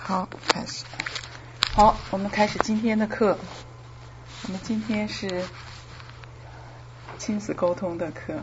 好，开始。好，我们开始今天的课。我们今天是亲子沟通的课。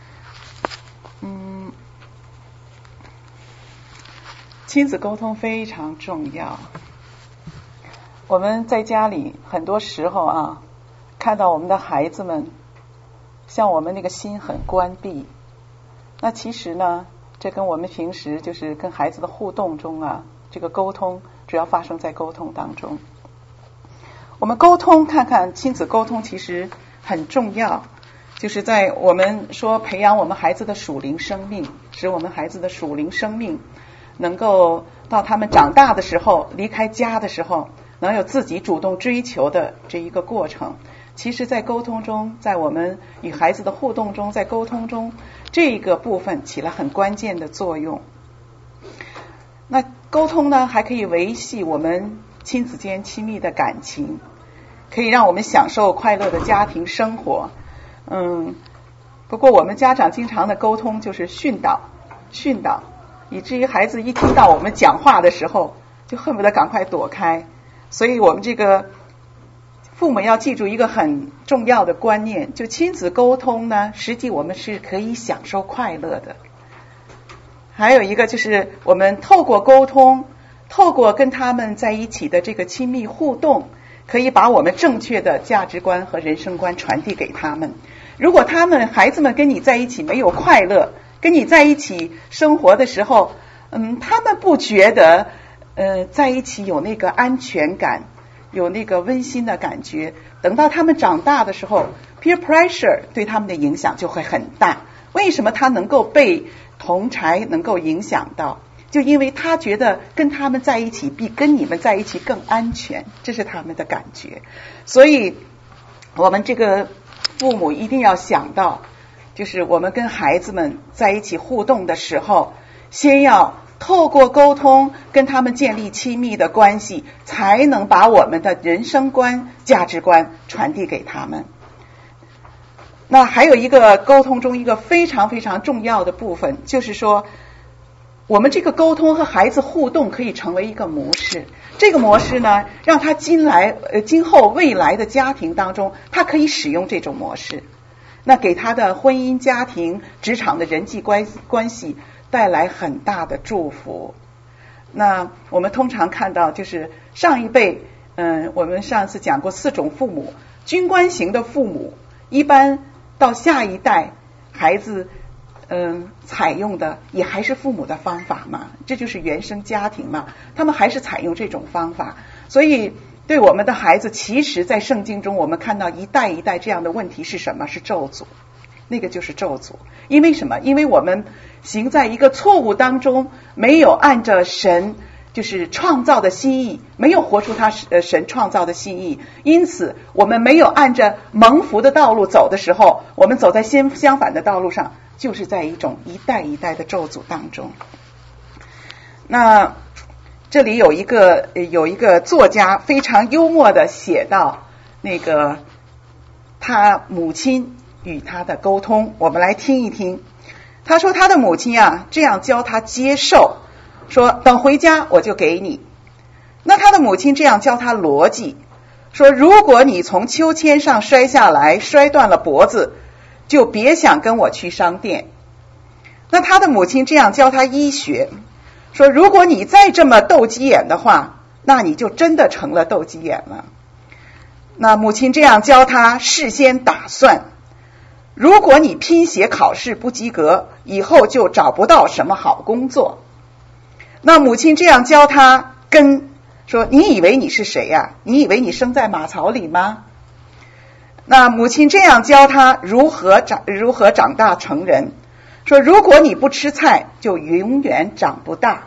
亲子沟通非常重要。我们在家里很多时候看到我们的孩子们像我们那个心很关闭，那其实呢，这跟我们平时就是跟孩子的互动中这个沟通主要发生在沟通当中。我们沟通看看亲子沟通其实很重要，就是在我们说培养我们孩子的属灵生命，使我们孩子的属灵生命能够到他们长大的时候，离开家的时候，能有自己主动追求的这一个过程。其实在沟通中，在我们与孩子的互动中，在沟通中，这个部分起了很关键的作用。那沟通呢，还可以维系我们亲子间亲密的感情，可以让我们享受快乐的家庭生活。不过我们家长经常的沟通就是训导，以至于孩子一听到我们讲话的时候，就恨不得赶快躲开。所以我们这个父母要记住一个很重要的观念，就亲子沟通呢，实际我们是可以享受快乐的。还有一个就是我们透过沟通，透过跟他们在一起的这个亲密互动，可以把我们正确的价值观和人生观传递给他们。如果孩子们跟你在一起没有快乐，跟你在一起生活的时候，他们不觉得在一起有那个安全感，有那个温馨的感觉。等到他们长大的时候， peer pressure 对他们的影响就会很大。为什么他能够被同侪能够影响到？就因为他觉得跟他们在一起比跟你们在一起更安全，这是他们的感觉。所以我们这个父母一定要想到，就是我们跟孩子们在一起互动的时候，先要透过沟通跟他们建立亲密的关系，才能把我们的人生观、价值观传递给他们。那还有一个沟通中一个非常非常重要的部分，就是说我们这个沟通和孩子互动可以成为一个模式。这个模式呢，让他今后未来的家庭当中，他可以使用这种模式，那给他的婚姻、家庭、职场的人际关系带来很大的祝福。那我们通常看到，就是上一辈，我们上次讲过4种父母，军官型的父母，一般到下一代孩子采用的也还是父母的方法嘛，这就是原生家庭嘛，他们还是采用这种方法。所以对我们的孩子，其实在圣经中我们看到一代一代这样的问题是什么？是咒诅，那个就是咒诅。因为什么？因为我们行在一个错误当中，没有按着神就是创造的心意，没有活出他神创造的心意，因此我们没有按着蒙福的道路走的时候，我们走在相反的道路上，就是在一种一代一代的咒诅当中。那这里有一个作家非常幽默的写到那个他母亲与他的沟通，我们来听一听。他说他的母亲这样教他接受，说等回家我就给你。那他的母亲这样教他逻辑，说如果你从秋千上摔下来，摔断了脖子，就别想跟我去商店。那他的母亲这样教他医学，说如果你再这么斗鸡眼的话，那你就真的成了斗鸡眼了。那母亲这样教他事先打算，如果你拼写考试不及格，以后就找不到什么好工作。那母亲这样教他说你以为你是谁呀？你以为你生在马槽里吗？那母亲这样教他如何长大成人，说如果你不吃菜，就永远长不大。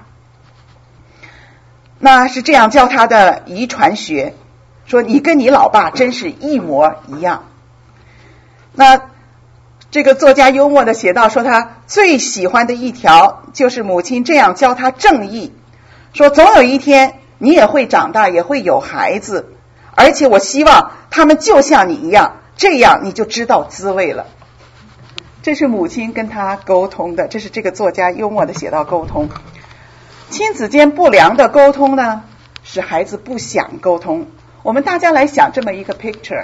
那是这样教他的遗传学，说你跟你老爸真是一模一样。那这个作家幽默的写道，说他最喜欢的一条就是母亲这样教他正义，说总有一天你也会长大，也会有孩子，而且我希望他们就像你一样，这样你就知道滋味了。这是母亲跟他沟通的，这是这个作家幽默的写到沟通。 亲子间不良的沟通呢，使孩子不想沟通。我们大家来想这么一个 picture，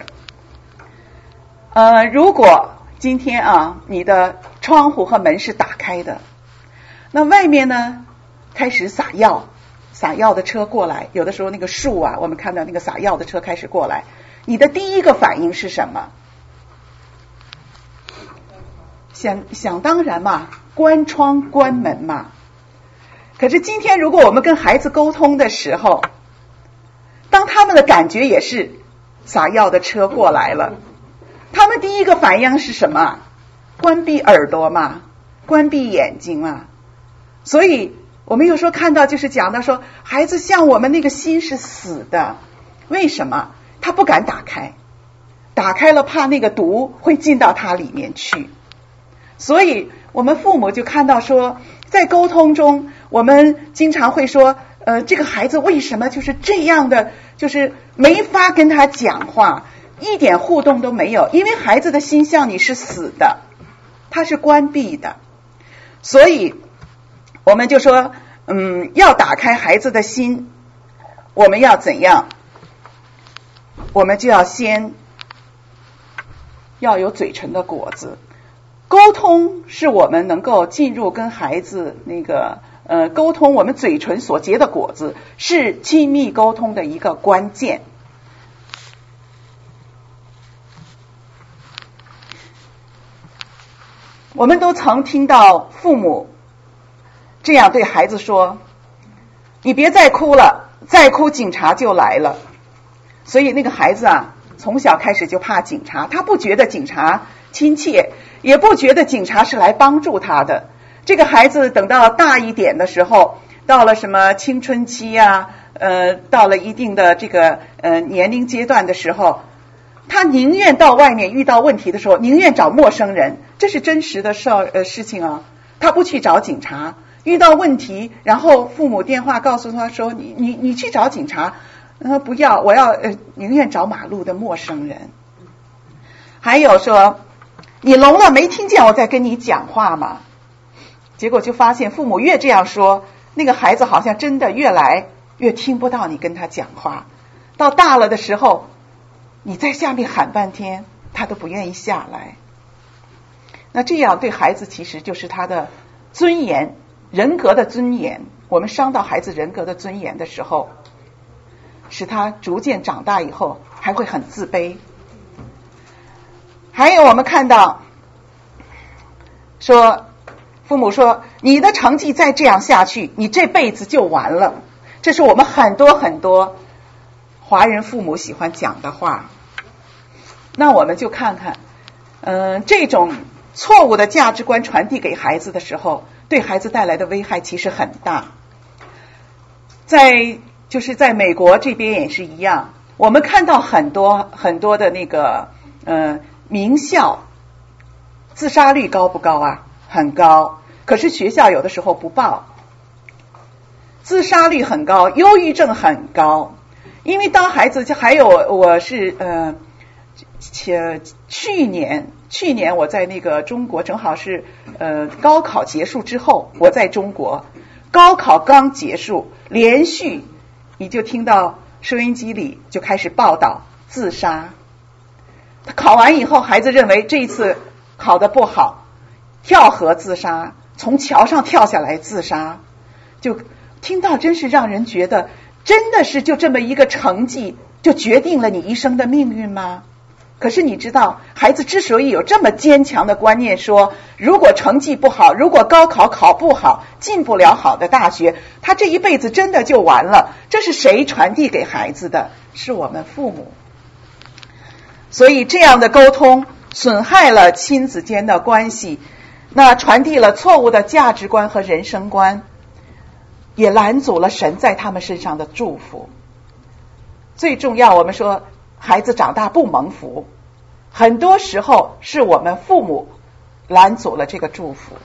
如果今天啊，你的窗户和门是打开的，那外面呢开始撒药的车过来，有的时候那个树啊，我们看到那个撒药的车开始过来，你的第一个反应是什么？想当然嘛，关窗关门嘛。可是今天如果我们跟孩子沟通的时候，当他们的感觉也是撒药的车过来了，他们第一个反应是什么？关闭耳朵嘛，关闭眼睛嘛。所以我们有时候看到就是讲到说，孩子像我们那个心是死的，为什么？他不敢打开，打开了怕那个毒会进到他里面去。所以我们父母就看到说，在沟通中我们经常会说这个孩子为什么就是这样的，就是没法跟他讲话，一点互动都没有，因为孩子的心像你是死的，他是关闭的。所以我们就说要打开孩子的心，我们要怎样？我们就要先要有嘴唇的果子。沟通是我们能够进入跟孩子那个沟通，我们嘴唇所结的果子是亲密沟通的一个关键。我们都曾听到父母这样对孩子说，你别再哭了，再哭警察就来了。所以那个孩子啊，从小开始就怕警察，他不觉得警察亲切，也不觉得警察是来帮助他的。这个孩子等到大一点的时候，到了什么青春期啊，到了一定的这个年龄阶段的时候，他宁愿到外面遇到问题的时候，宁愿找陌生人，这是真实的事情啊。他不去找警察，遇到问题，然后父母电话告诉他说，你去找警察，不要，我要宁愿找马路的陌生人。还有说，你聋了没听见我在跟你讲话吗？结果就发现父母越这样说，那个孩子好像真的越来越听不到你跟他讲话。到大了的时候，你在下面喊半天，他都不愿意下来。那这样对孩子其实就是他的尊严，人格的尊严。我们伤到孩子人格的尊严的时候，使他逐渐长大以后还会很自卑。还有我们看到说，父母说你的成绩再这样下去，你这辈子就完了。这是我们很多华人父母喜欢讲的话。那我们就看看这种错误的价值观传递给孩子的时候，对孩子带来的危害其实很大。在美国这边也是一样，我们看到很多的那个名校自杀率高不高啊？很高。可是学校有的时候不报，自杀率很高，忧郁症很高。因为当孩子，还有我是去年我在那个中国，正好是高考结束之后，我在中国高考刚结束，连续你就听到收音机里就开始报道自杀。他考完以后，孩子认为这一次考得不好，跳河自杀，从桥上跳下来自杀。就听到真是让人觉得，真的是就这么一个成绩就决定了你一生的命运吗？可是你知道，孩子之所以有这么坚强的观念，说如果成绩不好，如果高考考不好，进不了好的大学，他这一辈子真的就完了。这是谁传递给孩子的？是我们父母。所以这样的沟通损害了亲子间的关系，那传递了错误的价值观和人生观，也拦阻了神在他们身上的祝福。最重要，我们说孩子长大不蒙福，很多时候是我们父母拦阻了这个祝福。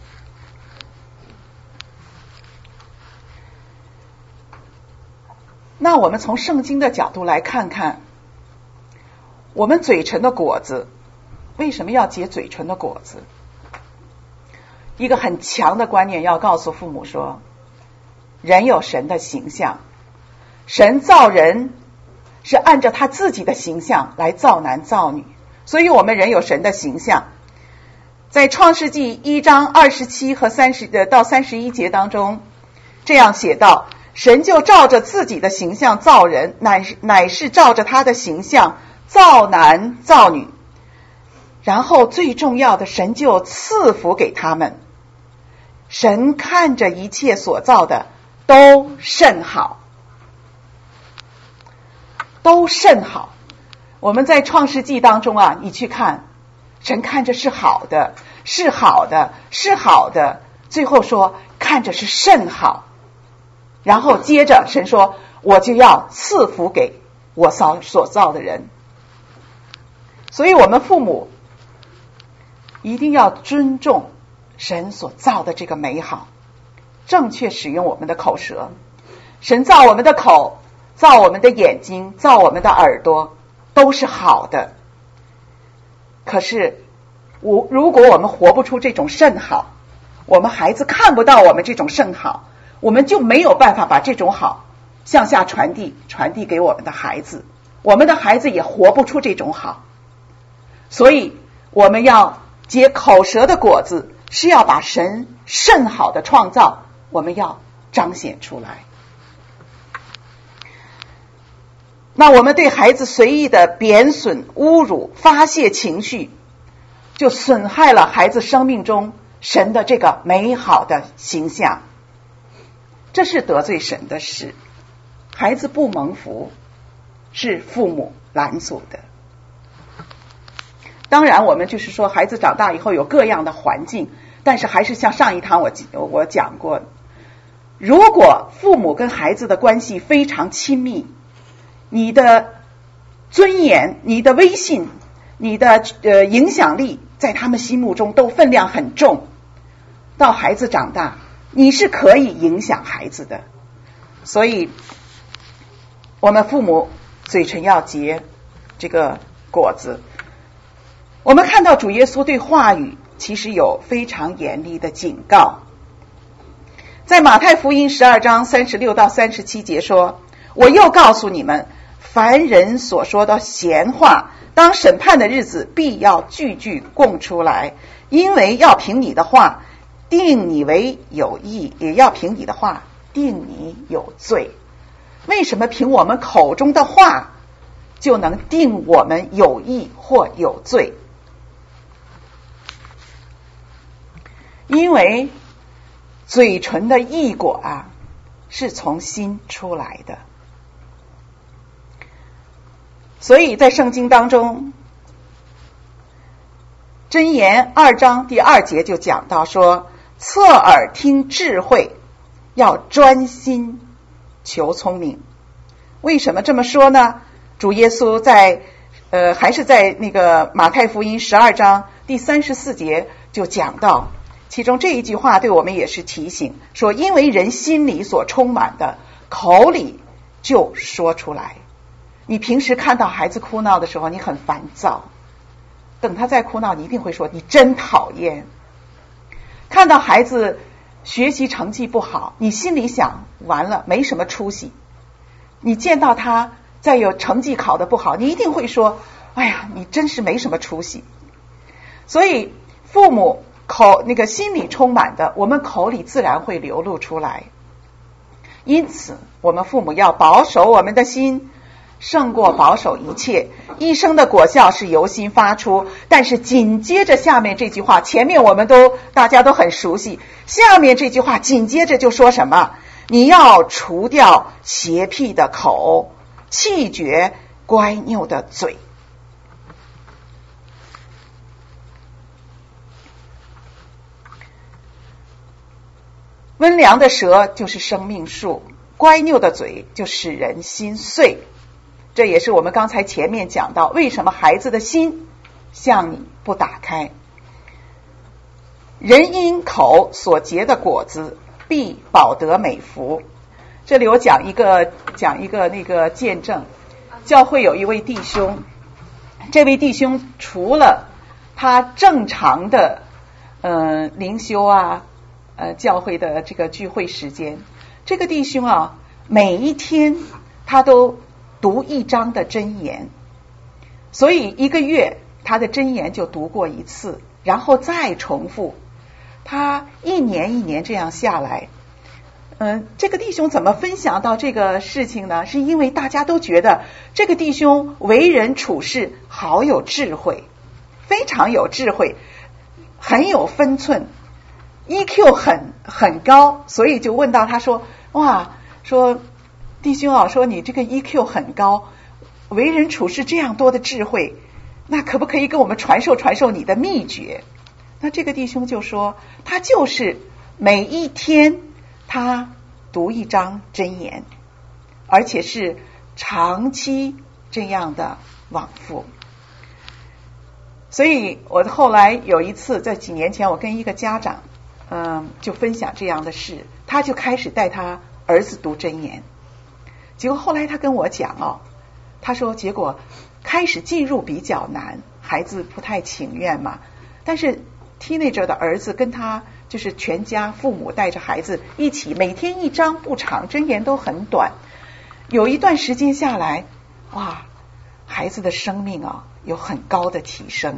那我们从圣经的角度来看看，我们嘴唇的果子为什么要结嘴唇的果子？一个很强的观念要告诉父母说， 人有神的形象，神造人是按照他自己的形象来造男造女，所以我们人有神的形象。在创世纪1章27和30到31节当中这样写道，神就照着自己的形象造人，乃是照着他的形象造男造女。然后最重要的，神就赐福给他们。神看着一切所造的都甚好，都甚好。我们在创世纪当中啊，你去看，神看着是好的，是好的，是好的，最后说看着是甚好。然后接着神说，我就要赐福给我所造的人。所以我们父母一定要尊重神所造的这个美好，正确使用我们的口舌。神造我们的口，造我们的眼睛，造我们的耳朵，都是好的。可是如果我们活不出这种甚好，我们孩子看不到我们这种甚好，我们就没有办法把这种好向下传递给我们的孩子，我们的孩子也活不出这种好。所以我们要结口舌的果子，是要把神甚好的创造我们要彰显出来。那我们对孩子随意的贬损、侮辱、发泄情绪，就损害了孩子生命中神的这个美好的形象，这是得罪神的事。孩子不蒙福是父母拦阻的。当然我们就是说孩子长大以后有各样的环境，但是还是像上一堂我讲过，如果父母跟孩子的关系非常亲密，你的尊严、你的威信、你的影响力在他们心目中都分量很重，到孩子长大你是可以影响孩子的。所以我们父母嘴唇要结这个果子。我们看到主耶稣对话语其实有非常严厉的警告。在马太福音12章36到37节说，我又告诉你们，凡人所说的闲话，当审判的日子必要句句供出来，因为要凭你的话定你为有义，也要凭你的话定你有罪。为什么凭我们口中的话就能定我们有义或有罪？因为嘴唇的义果啊，是从心出来的。所以在圣经当中，箴言2章第2节就讲到说，侧耳听智慧，要专心求聪明。为什么这么说呢？主耶稣还是在那个马太福音12章第34节就讲到，其中这一句话对我们也是提醒，说因为人心里所充满的，口里就说出来。你平时看到孩子哭闹的时候，你很烦躁，等他再哭闹，你一定会说你真讨厌。看到孩子学习成绩不好，你心里想完了，没什么出息。你见到他再有成绩考得不好，你一定会说，哎呀，你真是没什么出息。所以父母心里充满的，我们口里自然会流露出来。因此我们父母要保守我们的心，胜过保守一切。一生的果效是由心发出。但是紧接着下面这句话，前面大家都很熟悉，下面这句话紧接着就说什么？你要除掉邪僻的口，弃绝乖拗的嘴。温良的舌就是生命树，乖拗的嘴就使人心碎。这也是我们刚才前面讲到，为什么孩子的心向你不打开。人因口所结的果子，必保得美福。这里我讲一个那个见证。教会有一位弟兄，这位弟兄除了他正常的灵修啊教会的这个聚会时间， 这个弟兄啊，每一天他都读一章的箴言，所以一个月他的箴言就读过一次，然后再重复。他一年一年这样下来，这个弟兄怎么分享到这个事情呢？是因为大家都觉得这个弟兄为人处事好有智慧，非常有智慧，很有分寸， EQ 很高，所以就问到他说，哇，说弟兄啊，说你这个 EQ 很高，为人处事这样多的智慧，那可不可以跟我们传授你的秘诀？那这个弟兄就说，他就是每一天他读一章箴言，而且是长期这样的往复。所以我后来有一次，在几年前，我跟一个家长就分享这样的事，他就开始带他儿子读箴言。结果后来他跟我讲他说结果开始进入比较难，孩子不太情愿嘛，但是 teenager 的儿子跟他就是全家父母带着孩子一起，每天一章不长，箴言都很短，有一段时间下来，哇，孩子的生命有很高的提升。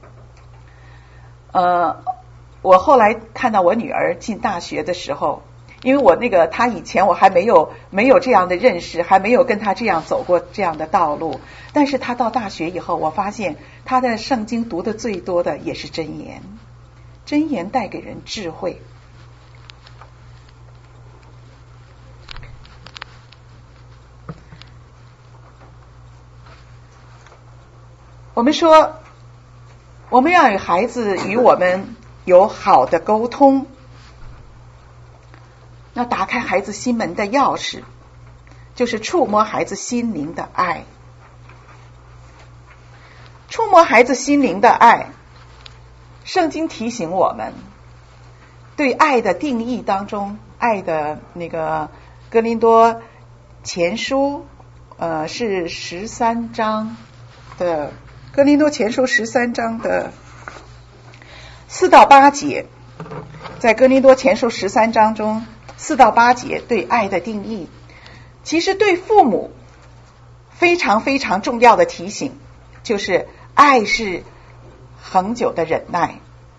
我后来看到我女儿进大学的时候，因为我她以前我还没有这样的认识，还没有跟她这样走过这样的道路，但是她到大学以后，我发现她的圣经读的最多的也是箴言，箴言带给人智慧。我们说，我们要与孩子与我们有好的沟通，那打开孩子心门的钥匙，就是触摸孩子心灵的爱。触摸孩子心灵的爱，圣经提醒我们，对爱的定义当中，爱的哥林多前书是13章的，哥林多前书13章的4到8节，在哥林多前书13章中4到8节对爱的定义，其实对父母非常非常重要的提醒，就是爱是恒久的忍耐，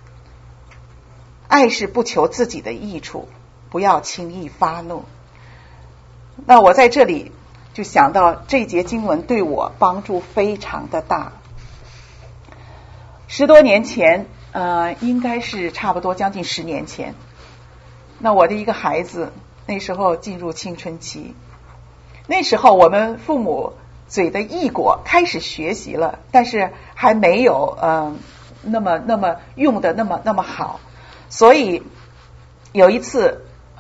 爱是不求自己的益处，不要轻易发怒。那我在这里就想到这节经文对我帮助非常的大。10多年前，应该是差不多将近10年前，那我的一个孩子那时候进入青春期，那时候我们父母嘴的义果开始学习了，但是还没有那么用的那么好，所以有一次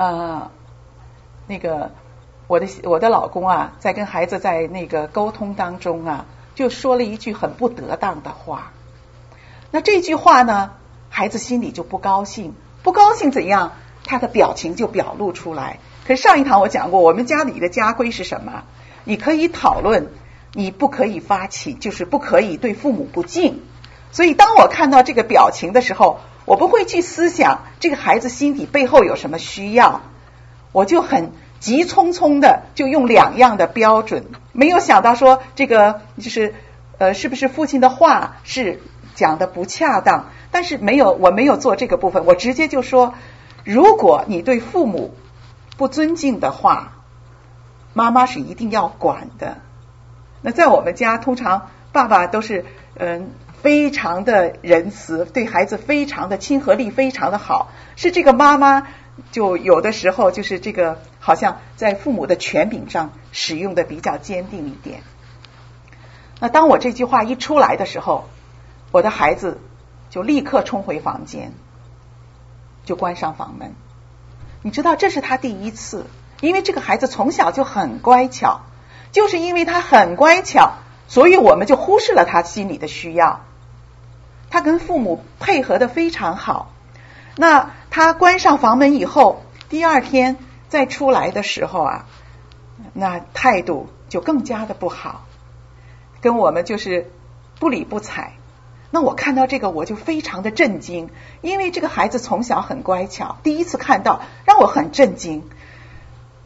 我的老公在跟孩子在沟通当中就说了一句很不得当的话。那这句话呢，孩子心里就不高兴怎样，他的表情就表露出来。可是上一堂我讲过，我们家里的家规是什么？你可以讨论，你不可以发起，就是不可以对父母不敬。所以当我看到这个表情的时候，我不会去思想这个孩子心底背后有什么需要，我就很急匆匆的就用2样的标准，没有想到说这个就是是不是父亲的话是讲的不恰当，但是我没有做这个部分，我直接就说，如果你对父母不尊敬的话，妈妈是一定要管的。那在我们家通常爸爸都是非常的仁慈，对孩子非常的亲和力非常的好，是这个妈妈就有的时候就是这个好像在父母的权柄上使用的比较坚定一点。那当我这句话一出来的时候，我的孩子就立刻冲回房间，就关上房门。你知道这是他第一次，因为这个孩子从小就很乖巧，就是因为他很乖巧，所以我们就忽视了他心里的需要。他跟父母配合的非常好。那他关上房门以后，第2天再出来的时候那态度就更加的不好，跟我们就是不理不睬。那我看到这个我就非常的震惊，因为这个孩子从小很乖巧，第一次看到让我很震惊。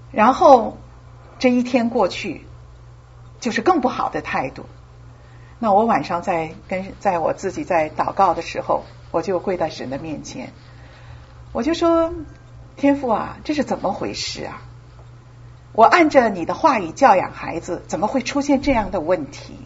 然后这一天过去，就是更不好的态度。那我晚上在我自己在祷告的时候，我就跪在神的面前，我就说：天父啊，这是怎么回事啊？我按着你的话语教养孩子，怎么会出现这样的问题？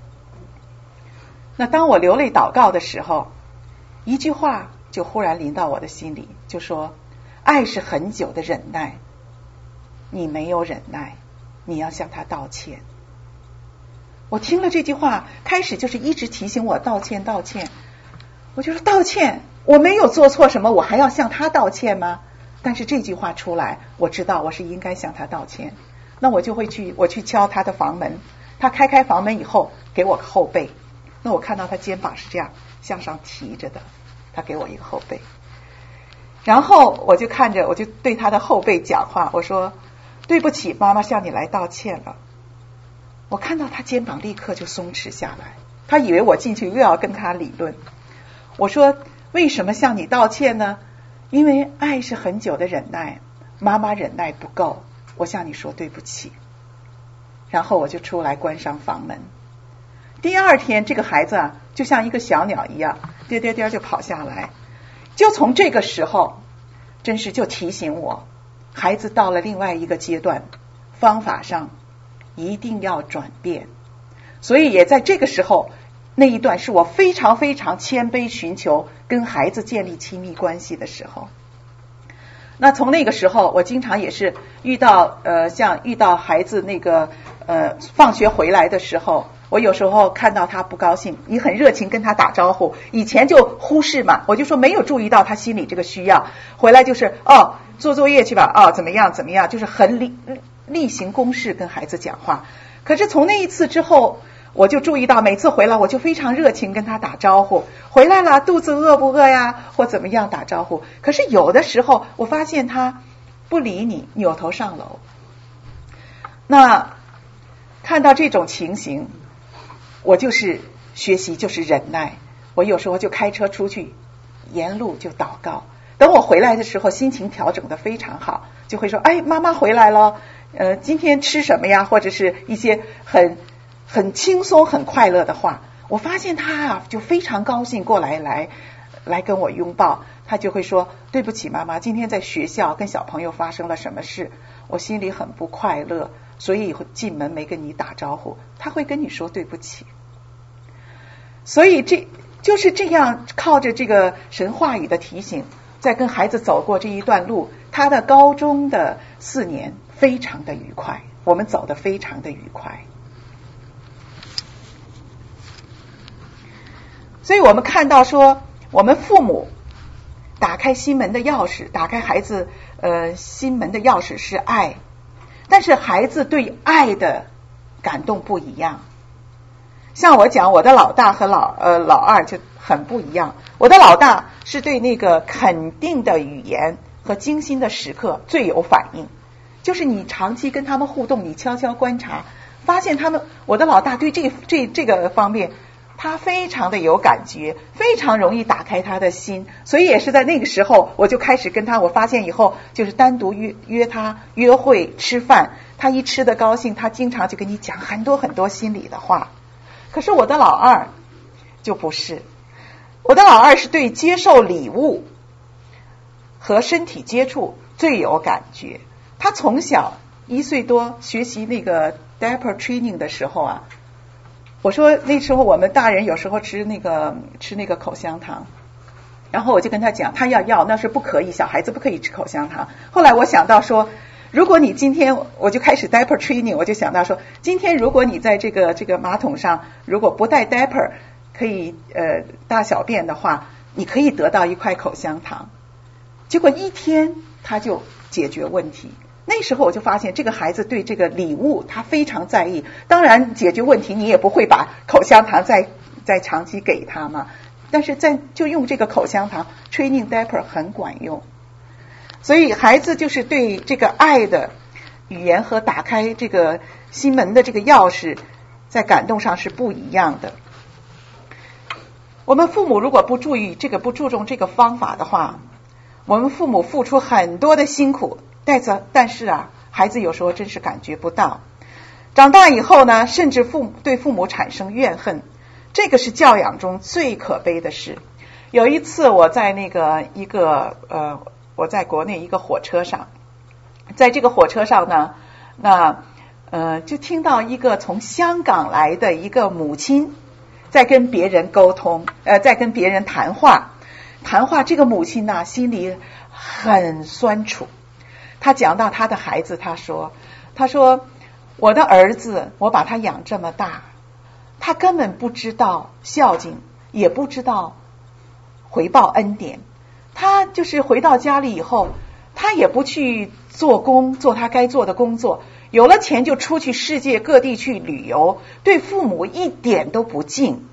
那当我流泪祷告的时候，一句话就忽然临到我的心里，就说：爱是很久的忍耐，你没有忍耐，你要向他道歉。我听了这句话，开始就是一直提醒我道歉。我就说道歉，我没有做错什么，我还要向他道歉吗？但是这句话出来，我知道我是应该向他道歉。那我就会去敲他的房门，他开房门以后给我个后背，那我看到他肩膀是这样向上提着的，他给我一个后背，然后我就对他的后背讲话，我说：对不起，妈妈向你来道歉了。我看到他肩膀立刻就松弛下来，他以为我进去又要跟他理论。我说：为什么向你道歉呢？因为爱是很久的忍耐，妈妈忍耐不够，我向你说对不起。然后我就出来关上房门。第二天这个孩子啊，就像一个小鸟一样颠颠颠就跑下来。就从这个时候，真是就提醒我，孩子到了另外一个阶段，方法上一定要转变。所以也在这个时候，那一段是我非常非常谦卑寻求跟孩子建立亲密关系的时候。那从那个时候，我经常也是遇到孩子那个放学回来的时候，我有时候看到他不高兴，你很热情跟他打招呼，以前就忽视嘛，我就说没有注意到他心里这个需要，回来就是做作业去吧，怎么样，就是很例行公事跟孩子讲话。可是从那一次之后，我就注意到每次回来我就非常热情跟他打招呼，回来了肚子饿不饿呀，或怎么样打招呼。可是有的时候我发现他不理你，扭头上楼。那看到这种情形，我就是学习就是忍耐，我有时候就开车出去，沿路就祷告，等我回来的时候心情调整得非常好，就会说：妈妈回来了，今天吃什么呀，或者是一些很轻松很快乐的话。我发现他就非常高兴过来跟我拥抱，他就会说：对不起妈妈，今天在学校跟小朋友发生了什么事，我心里很不快乐，所以进门没跟你打招呼。他会跟你说对不起。所以这就是这样，靠着这个神话语的提醒，在跟孩子走过这一段路，他的高中的4年非常的愉快，我们走得非常的愉快。所以我们看到说，我们父母打开心门的钥匙，打开孩子心门的钥匙是爱，但是孩子对爱的感动不一样。像我讲，我的老大和老二就很不一样。我的老大是对那个肯定的语言和精心的时刻最有反应，就是你长期跟他们互动，你悄悄观察，发现我的老大对这个方面他非常的有感觉，非常容易打开他的心。所以也是在那个时候，我就开始跟他，我发现以后就是单独约他约会吃饭，他一吃的高兴，他经常就跟你讲很多很多心里的话。可是我的老二就不是，我的老二是对接受礼物和身体接触最有感觉。他从小1岁多学习那个 diaper training 的时候啊，我说那时候我们大人有时候吃那个口香糖，然后我就跟他讲，他要那是不可以，小孩子不可以吃口香糖。后来我想到说，如果你今天，我就开始 diaper training， 我就想到说，今天如果你在这个马桶上如果不带 diaper 可以大小便的话，你可以得到一块口香糖。结果1天他就解决问题。那时候我就发现这个孩子对这个礼物他非常在意，当然解决问题你也不会把口香糖再长期给他嘛，但是就用这个口香糖 training diaper 很管用。所以孩子就是对这个爱的语言和打开这个心门的这个钥匙，在感动上是不一样的。我们父母如果不注重这个方法的话，我们父母付出很多的辛苦，但是孩子有时候真是感觉不到。长大以后呢，甚至对父母产生怨恨，这个是教养中最可悲的事。有一次我在我在国内一个火车上，在这个火车上呢，就听到一个从香港来的一个母亲在跟别人沟通，在跟别人谈话。这个母亲呢，心里很酸楚。她讲到她的孩子，她说我的儿子，我把他养这么大，他根本不知道孝敬，也不知道回报恩典。他就是回到家里以后，他也不去做他该做的工作，有了钱就出去世界各地去旅游，对父母一点都不敬。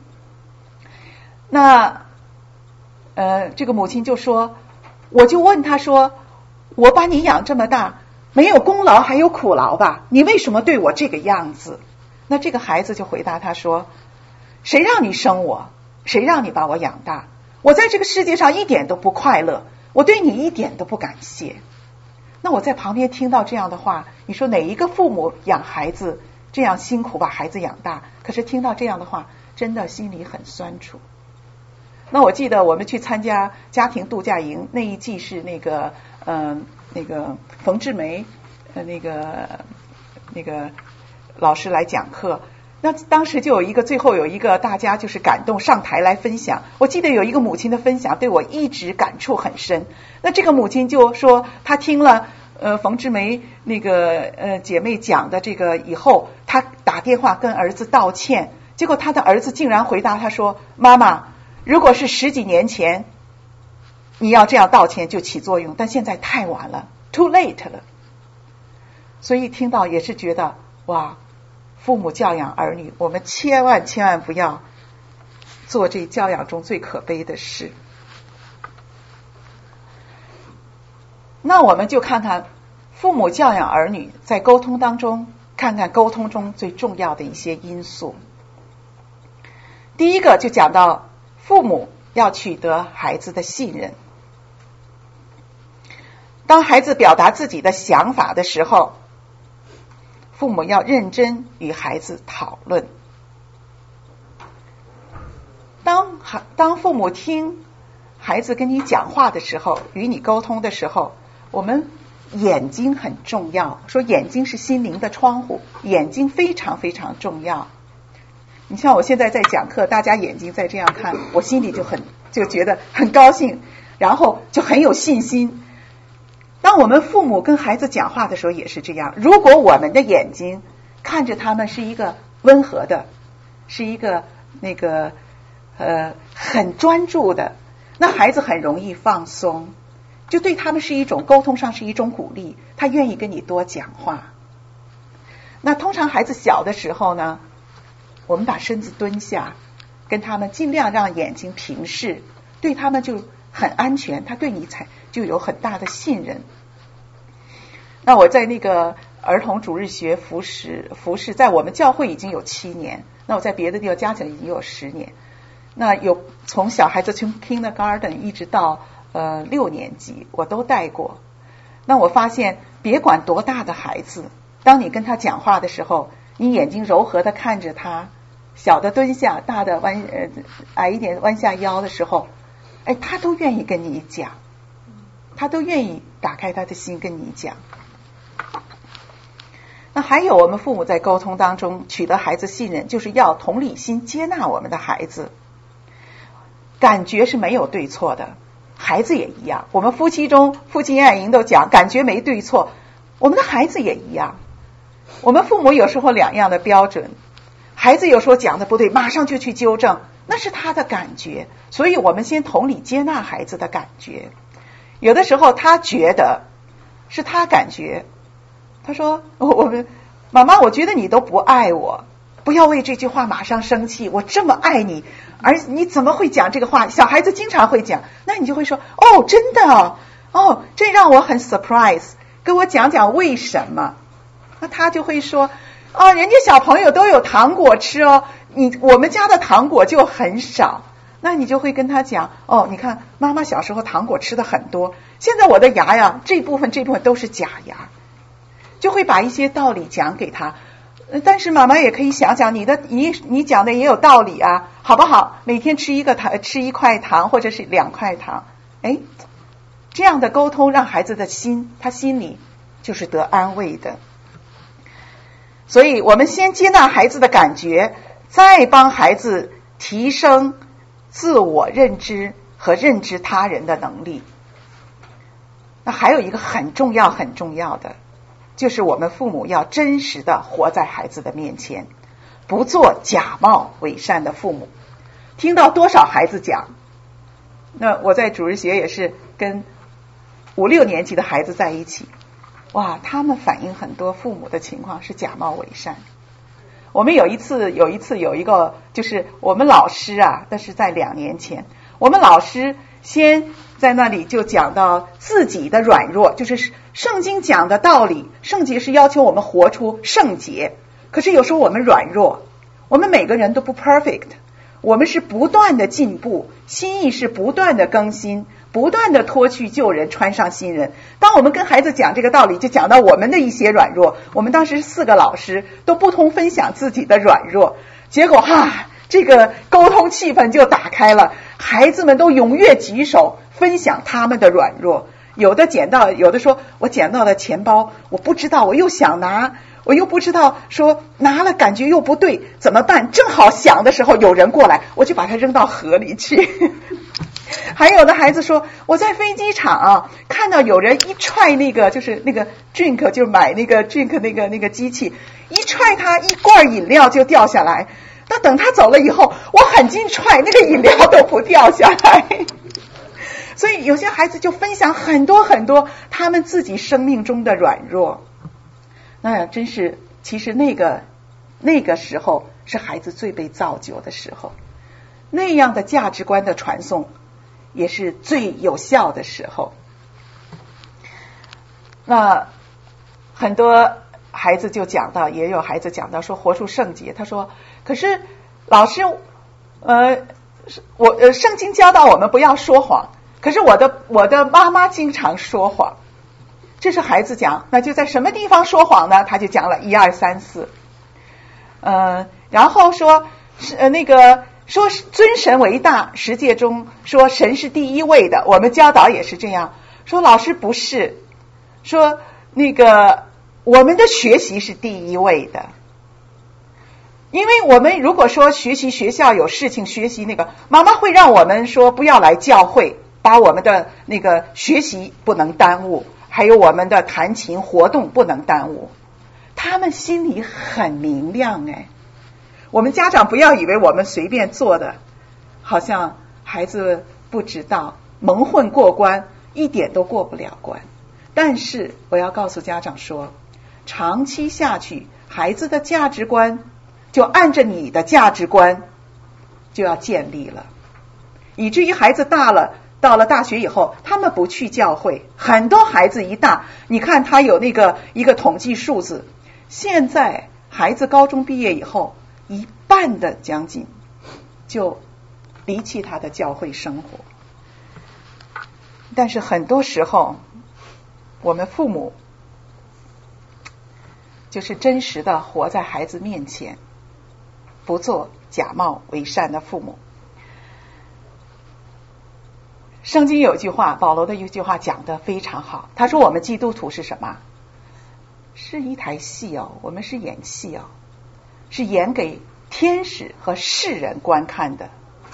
那这个母亲就说，我就问他说，我把你养这么大，没有功劳还有苦劳吧？你为什么对我这个样子？那这个孩子就回答他说，谁让你生我？谁让你把我养大？我在这个世界上一点都不快乐，我对你一点都不感谢。那我在旁边听到这样的话，你说哪一个父母养孩子这样辛苦把孩子养大，可是听到这样的话，真的心里很酸楚。那我记得我们去参加家庭度假营，那一季是那个冯志梅那个老师来讲课。那当时就最后有一个大家就是感动上台来分享。我记得有一个母亲的分享对我一直感触很深。那这个母亲就说，她听了冯志梅姐妹讲的这个以后，她打电话跟儿子道歉，结果她的儿子竟然回答她说，妈妈，如果是10几年前你要这样道歉就起作用，但现在太晚了， too late 了。所以听到也是觉得，哇，父母教养儿女，我们千万不要做这教养中最可悲的事。那我们就看看父母教养儿女在沟通当中，看看沟通中最重要的一些因素。第一个就讲到父母要取得孩子的信任。当孩子表达自己的想法的时候，父母要认真与孩子讨论。当父母听孩子跟你讲话的时候，与你沟通的时候，我们眼睛很重要，说眼睛是心灵的窗户，眼睛非常重要。你像我现在在讲课，大家眼睛在这样看，我心里就觉得很高兴，然后就很有信心。当我们父母跟孩子讲话的时候也是这样，如果我们的眼睛看着他们是一个温和的，是一个很专注的，那孩子很容易放松，就对他们是一种沟通上是一种鼓励，他愿意跟你多讲话。那通常孩子小的时候呢，我们把身子蹲下，跟他们尽量让眼睛平视，对他们就很安全，他对你就有很大的信任。那我在儿童主日学服侍，在我们教会已经有7年，那我在别的地方加起来已经有10年。那有从小孩子从 kindergarten 一直到6年级，我都带过。那我发现，别管多大的孩子，当你跟他讲话的时候，你眼睛柔和的看着他，小的蹲下，大的矮一点弯下腰的时候，他都愿意跟你讲，他都愿意打开他的心跟你讲。那还有我们父母在沟通当中取得孩子信任，就是要同理心接纳我们的孩子。感觉是没有对错的，孩子也一样。我们夫妻中夫妻爱营都讲感觉没对错，我们的孩子也一样。我们父母有时候2样的标准，孩子有时候讲的不对，马上就去纠正，那是他的感觉。所以我们先同理接纳孩子的感觉。有的时候他觉得是他感觉，他说妈妈，我觉得你都不爱我，不要为这句话马上生气，我这么爱你，而你怎么会讲这个话？小孩子经常会讲，那你就会说，哦，真的哦，这让我很 surprise， 跟我讲讲为什么。那他就会说，哦，人家小朋友都有糖果吃哦，我们家的糖果就很少。那你就会跟他讲，哦，你看妈妈小时候糖果吃的很多，现在我的牙呀，这部分都是假牙。 就会把一些道理讲给他。但是妈妈也可以想想，你讲的也有道理啊，好不好？每天吃一块糖或者是2块糖，这样的沟通让孩子的他心里就是得安慰的。所以我们先接纳孩子的感觉，再帮孩子提升自我认知和认知他人的能力。那还有一个很重要的，就是我们父母要真实的活在孩子的面前，不做假冒伪善的父母。听到多少孩子讲，那我在主日学也是跟5、6年级的孩子在一起，哇，他们反映很多父母的情况是假冒伪善。我们有一次有一个，就是我们老师啊，那是在2年前，我们老师先在那里就讲到自己的软弱，就是圣经讲的道理，圣洁是要求我们活出圣洁，可是有时候我们软弱，我们每个人都不 perfect， 我们是不断的进步，心意是不断的更新，不断的脱去旧人，穿上新人。当我们跟孩子讲这个道理，就讲到我们的一些软弱，我们当时4个老师都不同分享自己的软弱，结果这个沟通气氛就打开了，孩子们都踊跃举手分享他们的软弱。有的说我捡到了钱包，我不知道，我又想拿，我又不知道，说拿了感觉又不对，怎么办？正好想的时候有人过来，我就把它扔到河里去。还有的孩子说，我在飞机场看到有人一踹那个就是那个 drink， 就买那个 drink 那个机器，一踹它一罐饮料就掉下来，那等他走了以后，我很劲踹，那个饮料都不掉下来。所以有些孩子就分享很多他们自己生命中的软弱，那真是其实那个时候是孩子最被造就的时候，那样的价值观的传送也是最有效的时候。那很多孩子就讲到，也有孩子讲到说活出圣洁，他说可是老师圣经教导我们不要说谎，可是我的妈妈经常说谎。这是孩子讲，那就在什么地方说谎呢？他就讲了1、2、3、4，然后说说尊神为大，十诫中说神是第一位的，我们教导也是这样说。老师不是说我们的学习是第一位的，因为我们如果说学校有事情学习妈妈会让我们说不要来教会，把我们的学习不能耽误，还有我们的弹琴活动不能耽误。他们心里很明亮我们家长不要以为我们随便做的，好像孩子不知道，蒙混过关，一点都过不了关。但是我要告诉家长说，长期下去，孩子的价值观就按着你的价值观就要建立了，以至于孩子到了大学以后，他们不去教会。很多孩子一大，你看他有一个统计数字，现在孩子高中毕业以后，1半的将近就离弃他的教会生活。但是很多时候我们父母就是真实的活在孩子面前，不做假冒伪善的父母。圣经有句话，保罗的一句话讲得非常好，他说我们基督徒是什么？是一台戏我们是演戏是演给天使和世人观看的。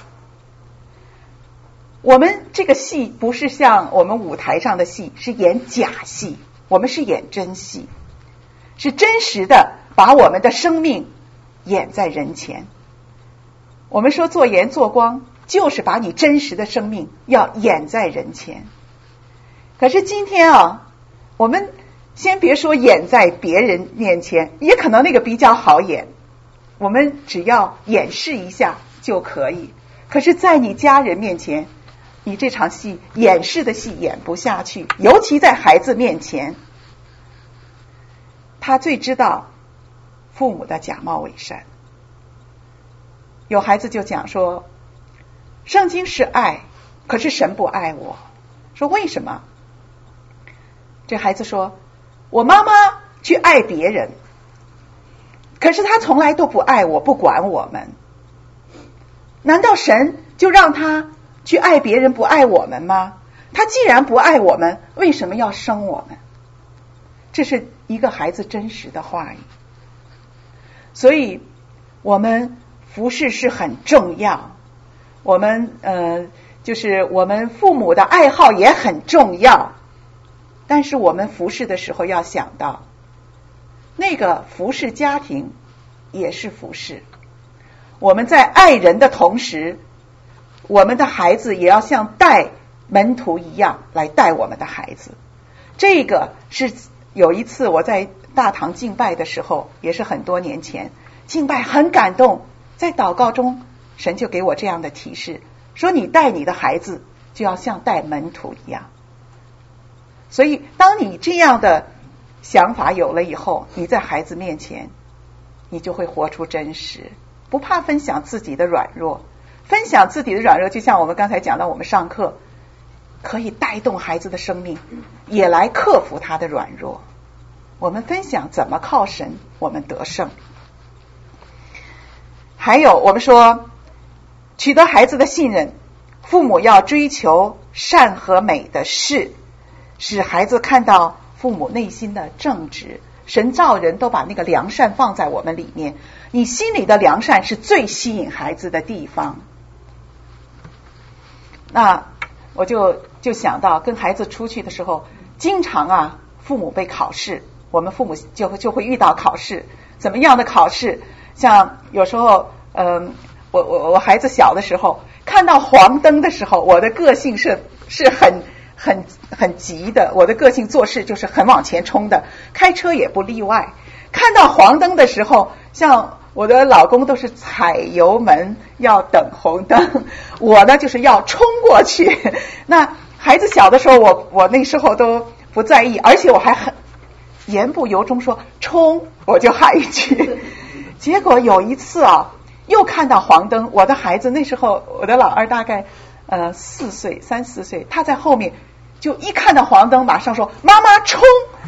我们这个戏不是像我们舞台上的戏，是演假戏，我们是演真戏，是真实的把我们的生命演在人前。我们说做盐做光，就是把你真实的生命要演在人前。可是今天我们先别说演在别人面前，也可能那个比较好演，我们只要演示一下就可以。可是在你家人面前，你这场戏演示的戏演不下去，尤其在孩子面前，他最知道父母的假冒伪善。有孩子就讲说，圣经是爱，可是神不爱我。说为什么？这孩子说，我妈妈去爱别人，可是他从来都不爱我，不管我们。难道神就让他去爱别人，不爱我们吗？他既然不爱我们，为什么要生我们？这是一个孩子真实的话语。所以我们服侍是很重要，我们就是我们父母的爱好也很重要，但是我们服侍的时候要想到，那个服侍家庭也是服侍。我们在爱人的同时，我们的孩子也要像带门徒一样来带我们的孩子。这个是有一次我在大堂敬拜的时候，也是很多年前，敬拜很感动，在祷告中神就给我这样的提示，说你带你的孩子就要像带门徒一样。所以当你这样的想法有了以后，你在孩子面前你就会活出真实，不怕分享自己的软弱。分享自己的软弱，就像我们刚才讲到，我们上课可以带动孩子的生命，也来克服他的软弱。我们分享怎么靠神我们得胜。还有我们说取得孩子的信任，父母要追求善和美的事，使孩子看到父母内心的正直。神造人都把那个良善放在我们里面，你心里的良善是最吸引孩子的地方。那我就想到跟孩子出去的时候，经常父母被考试，我们父母就会遇到考试。怎么样的考试？像有时候我孩子小的时候看到黄灯的时候，我的个性是很急的，我的个性做事就是很往前冲的，开车也不例外。看到黄灯的时候，像我的老公都是踩油门要等红灯，我呢就是要冲过去。那孩子小的时候，我那时候都不在意，而且我还很言不由衷说冲，我就喊一句。结果有一次又看到黄灯，我的孩子那时候我的老二大概3、4岁，他在后面就一看到黄灯马上说妈妈冲。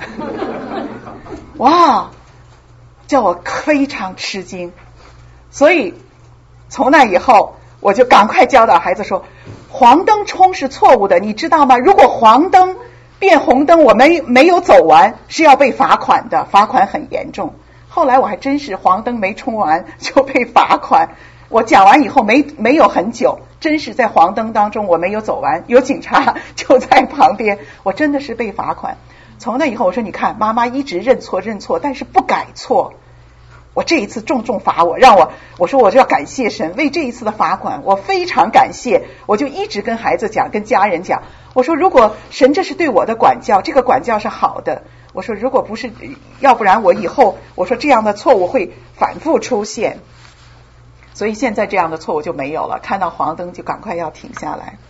哇，叫我非常吃惊。所以从那以后我就赶快教导孩子说，黄灯冲是错误的，你知道吗？如果黄灯变红灯我没有走完是要被罚款的，罚款很严重。后来我还真是黄灯没冲完就被罚款。我讲完以后没有很久，真是在黄灯当中我没有走完，有警察就在旁边，我真的是被罚款。从那以后我说，你看妈妈一直认错，但是不改错。我这一次重罚我，我说我就要感谢神，为这一次的罚款我非常感谢。我就一直跟孩子讲，跟家人讲，我说如果神这是对我的管教，这个管教是好的，我说如果不是，要不然我以后我说这样的错误会反复出现。所以现在这样的错误就没有了，看到黄灯就赶快要停下来。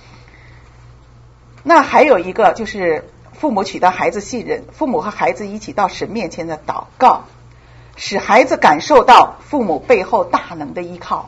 那还有一个就是父母取得孩子信任，父母和孩子一起到神面前的祷告，使孩子感受到父母背后大能的依靠。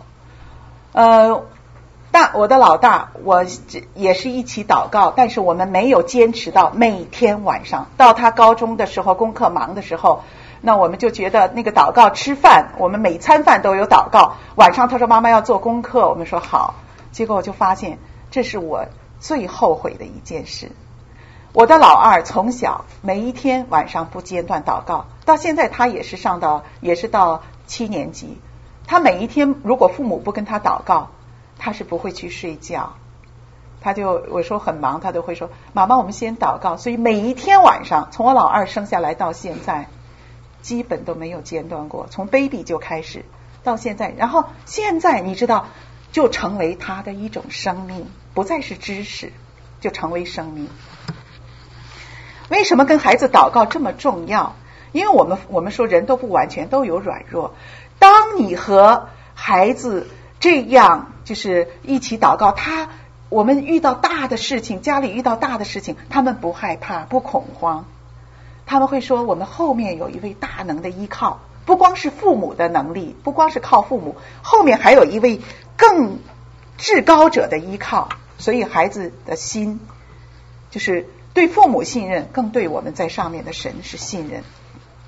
我的老大我也是一起祷告，但是我们没有坚持到每天晚上。到他高中的时候，功课忙的时候，那我们就觉得那个祷告吃饭，我们每餐饭都有祷告。晚上他说妈妈要做功课，我们说好。结果我就发现这是我最后悔的一件事。我的老二从小每一天晚上不间断祷告，到现在他也是到7年级，他每一天如果父母不跟他祷告，他是不会去睡觉。我说很忙，他都会说妈妈我们先祷告。所以每一天晚上从我老二生下来到现在基本都没有间断过，从 baby 就开始到现在。然后现在你知道就成为他的一种生命，不再是知识，就成为生命。为什么跟孩子祷告这么重要？因为我们说人都不完全，都有软弱。当你和孩子这样就是一起祷告，我们遇到大的事情，家里遇到大的事情，他们不害怕不恐慌，他们会说我们后面有一位大能的依靠，不光是父母的能力，不光是靠父母，后面还有一位更至高者的依靠。所以孩子的心就是对父母信任，更对我们在上面的神是信任。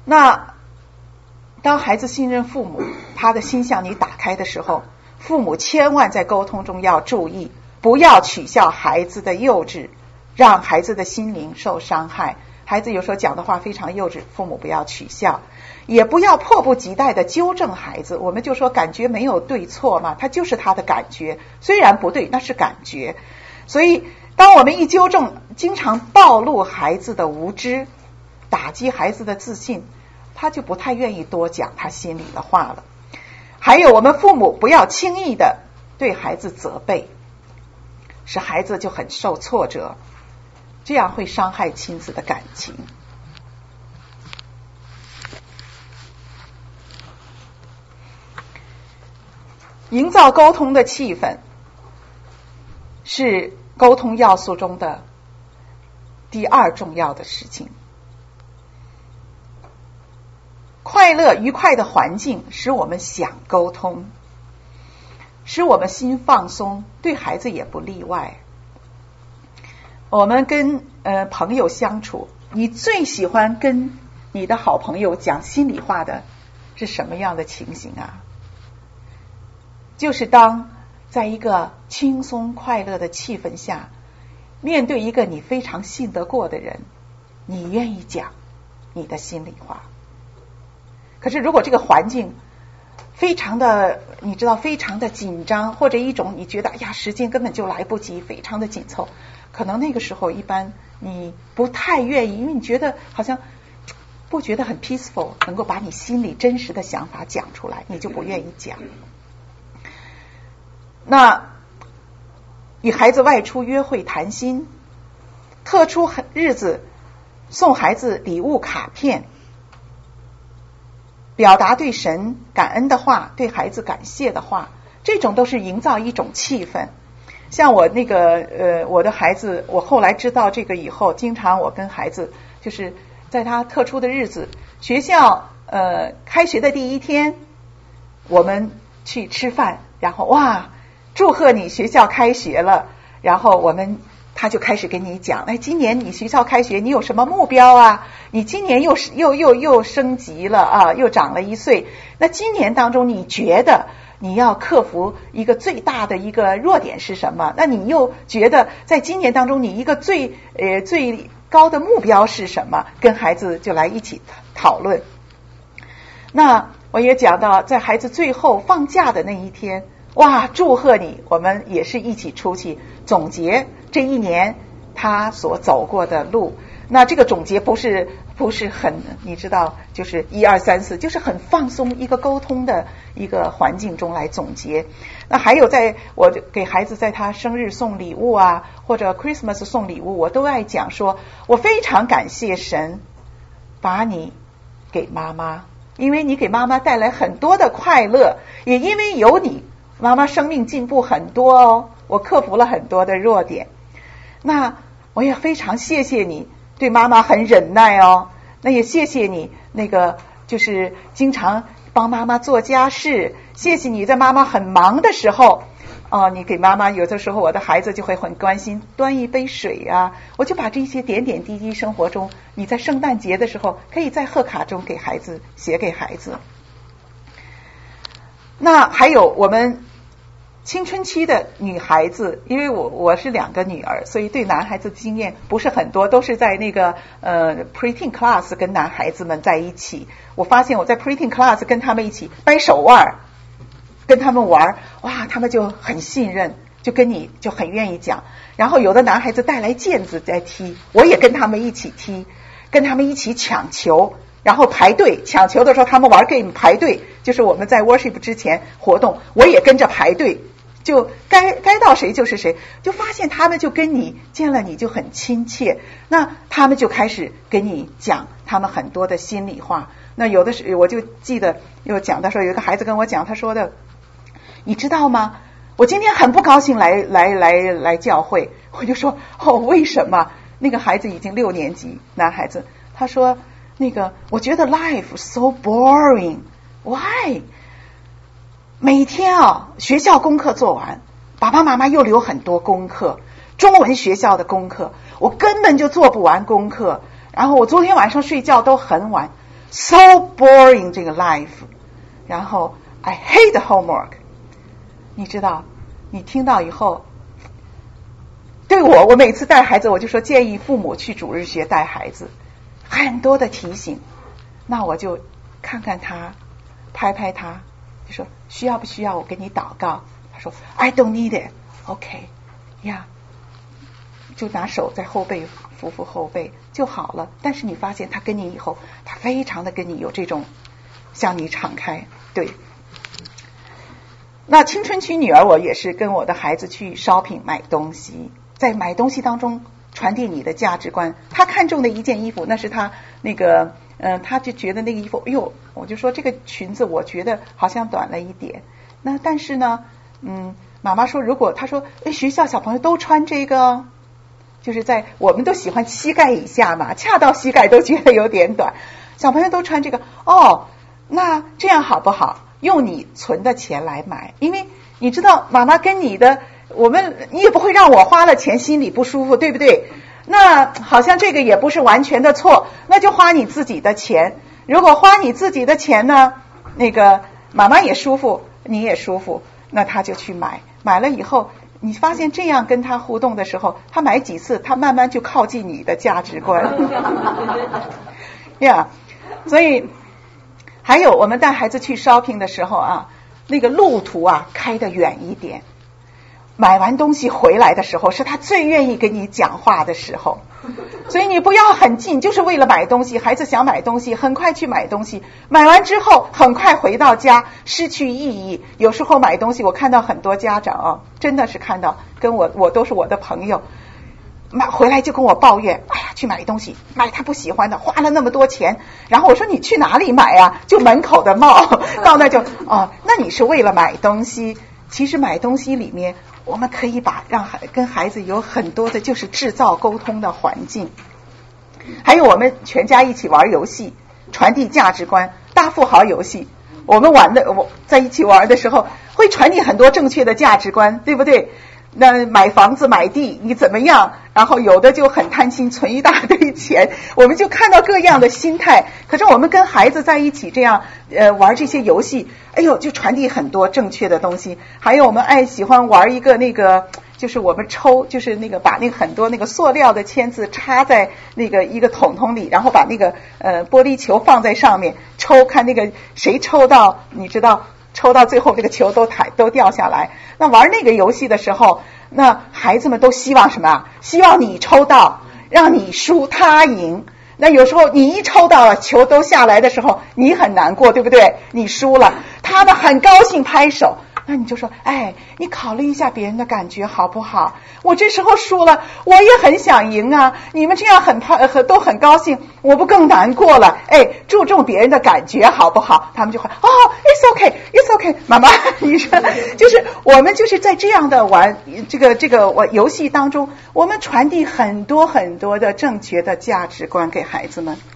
那当孩子信任父母，他的心向你打开的时候，父母千万在沟通中要注意，不要取笑孩子的幼稚，让孩子的心灵受伤害。孩子有时候讲的话非常幼稚，父母不要取笑，也不要迫不及待的纠正孩子。我们就说感觉没有对错嘛，他就是他的感觉，虽然不对，那是感觉。所以当我们一纠正，经常暴露孩子的无知，打击孩子的自信，他就不太愿意多讲他心里的话了。还有我们父母不要轻易的对孩子责备，使孩子就很受挫折，这样会伤害亲子的感情。营造沟通的气氛是沟通要素中的第二重要的事情。快乐愉快的环境使我们想沟通，使我们心放松，对孩子也不例外。我们跟朋友相处，你最喜欢跟你的好朋友讲心里话的是什么样的情形啊？就是当在一个轻松快乐的气氛下，面对一个你非常信得过的人，你愿意讲你的心里话。可是如果这个环境非常的你知道非常的紧张，或者一种你觉得哎呀时间根本就来不及，非常的紧凑，可能那个时候一般你不太愿意，因为你觉得好像不觉得很 peaceful， 能够把你心里真实的想法讲出来，你就不愿意讲。那与孩子外出约会谈心，特殊日子送孩子礼物卡片，表达对神感恩的话，对孩子感谢的话，这种都是营造一种气氛。像我我的孩子，我后来知道这个以后，经常我跟孩子就是在他特殊的日子，学校开学的第一天，我们去吃饭，然后哇祝贺你学校开学了，然后他就开始跟你讲，今年你学校开学你有什么目标啊？你今年又升级了啊，又长了1岁。那今年当中你觉得你要克服一个最大的一个弱点是什么？那你又觉得在今年当中你一个最高的目标是什么？跟孩子就来一起讨论。那我也讲到，在孩子最后放假的那一天，哇，祝贺你，我们也是一起出去总结这一年他所走过的路。那这个总结不是很你知道就是1、2、3、4，就是很放松一个沟通的一个环境中来总结。那还有我给孩子在他生日送礼物啊，或者 Christmas 送礼物，我都爱讲说，我非常感谢神把你给妈妈，因为你给妈妈带来很多的快乐，也因为有你，妈妈生命进步很多哦，我克服了很多的弱点。那我也非常谢谢你对妈妈很忍耐哦，那也谢谢你就是经常帮妈妈做家事，谢谢你在妈妈很忙的时候你给妈妈，有的时候我的孩子就会很关心，端一杯水啊，我就把这些点点滴滴生活中，你在圣诞节的时候可以在贺卡中给孩子写给孩子。那还有我们青春期的女孩子，因为我是2个女儿，所以对男孩子的经验不是很多，都是在preteen class 跟男孩子们在一起。我发现我在 preteen class 跟他们一起掰手腕，跟他们玩，哇，他们就很信任，就跟你就很愿意讲。然后有的男孩子带来毽子在踢，我也跟他们一起踢，跟他们一起抢球，然后排队抢球的时候他们玩 game 排队，就是我们在 worship 之前活动，我也跟着排队，就该到谁就是谁，就发现他们就跟你见了你就很亲切，那他们就开始跟你讲他们很多的心里话。那有的时我就记得又讲的时候，有一个孩子跟我讲，他说的，你知道吗？我今天很不高兴来教会。我就说为什么？那个孩子已经6年级，男孩子，他说我觉得 life so boring。 Why？ 每天学校功课做完，爸爸妈妈又留很多功课，中文学校的功课，我根本就做不完功课，然后我昨天晚上睡觉都很晚， so boring 这个 life， 然后 I hate homework。 你知道，你听到以后，对我每次带孩子，我就说建议父母去主日学带孩子，很多的提醒，那我就看看他，拍拍他，就说需要不需要我给你祷告？他说 I don't need it。 OK 呀，就拿手在后背扶扶后背就好了。但是你发现他跟你以后，他非常的跟你有这种向你敞开。对，那青春期女儿我也是跟我的孩子去 shopping 买东西，在买东西当中传递你的价值观。他看中的一件衣服，那是他那个他就觉得那个衣服，哎呦，我就说这个裙子我觉得好像短了一点。那但是呢妈妈说，如果他说学校小朋友都穿这个，就是在我们都喜欢膝盖以下嘛，恰到膝盖都觉得有点短，小朋友都穿这个，那这样好不好？用你存的钱来买，因为你知道妈妈跟你的，你也不会让我花了钱心里不舒服，对不对？那好像这个也不是完全的错，那就花你自己的钱。如果花你自己的钱呢，那个妈妈也舒服，你也舒服，那他就去买了以后，你发现这样跟他互动的时候，他买几次，他慢慢就靠近你的价值观。呀，所以还有我们带孩子去 shopping 的时候啊，那个路途啊开得远一点。买完东西回来的时候，是他最愿意跟你讲话的时候。所以你不要很近，就是为了买东西。孩子想买东西，很快去买东西，买完之后很快回到家，失去意义。有时候买东西，我看到很多家长真的是看到，跟我都是我的朋友，买回来就跟我抱怨，哎呀，去买东西，买他不喜欢的，花了那么多钱。然后我说你去哪里买啊？就门口的mall，到那就那你是为了买东西。其实买东西里面，我们可以跟孩子有很多的就是制造沟通的环境。还有我们全家一起玩游戏，传递价值观，大富豪游戏，我们在一起玩的时候会传递很多正确的价值观，对不对？那买房子买地你怎么样？然后有的就很贪心，存一大堆钱，我们就看到各样的心态。可是我们跟孩子在一起这样玩这些游戏，哎呦，就传递很多正确的东西。还有我们喜欢玩一个那个，就是我们就是那个把那个很多那个塑料的签字插在那个一个桶里，然后把那个玻璃球放在上面抽，看那个谁抽到，你知道抽到最后这个球都掉下来。那玩那个游戏的时候，那孩子们都希望什么？希望你抽到，让你输他赢。那有时候你一抽到球都下来的时候，你很难过，对不对？你输了，他们很高兴拍手。那你就说，你考虑一下别人的感觉好不好？我这时候输了，我也很想赢啊！你们这样都很高兴，我不更难过了？注重别人的感觉好不好？他们就会it's okay，妈妈，你说就是我们就是在这样的玩这个游戏当中，我们传递很多很多的正确的价值观给孩子们。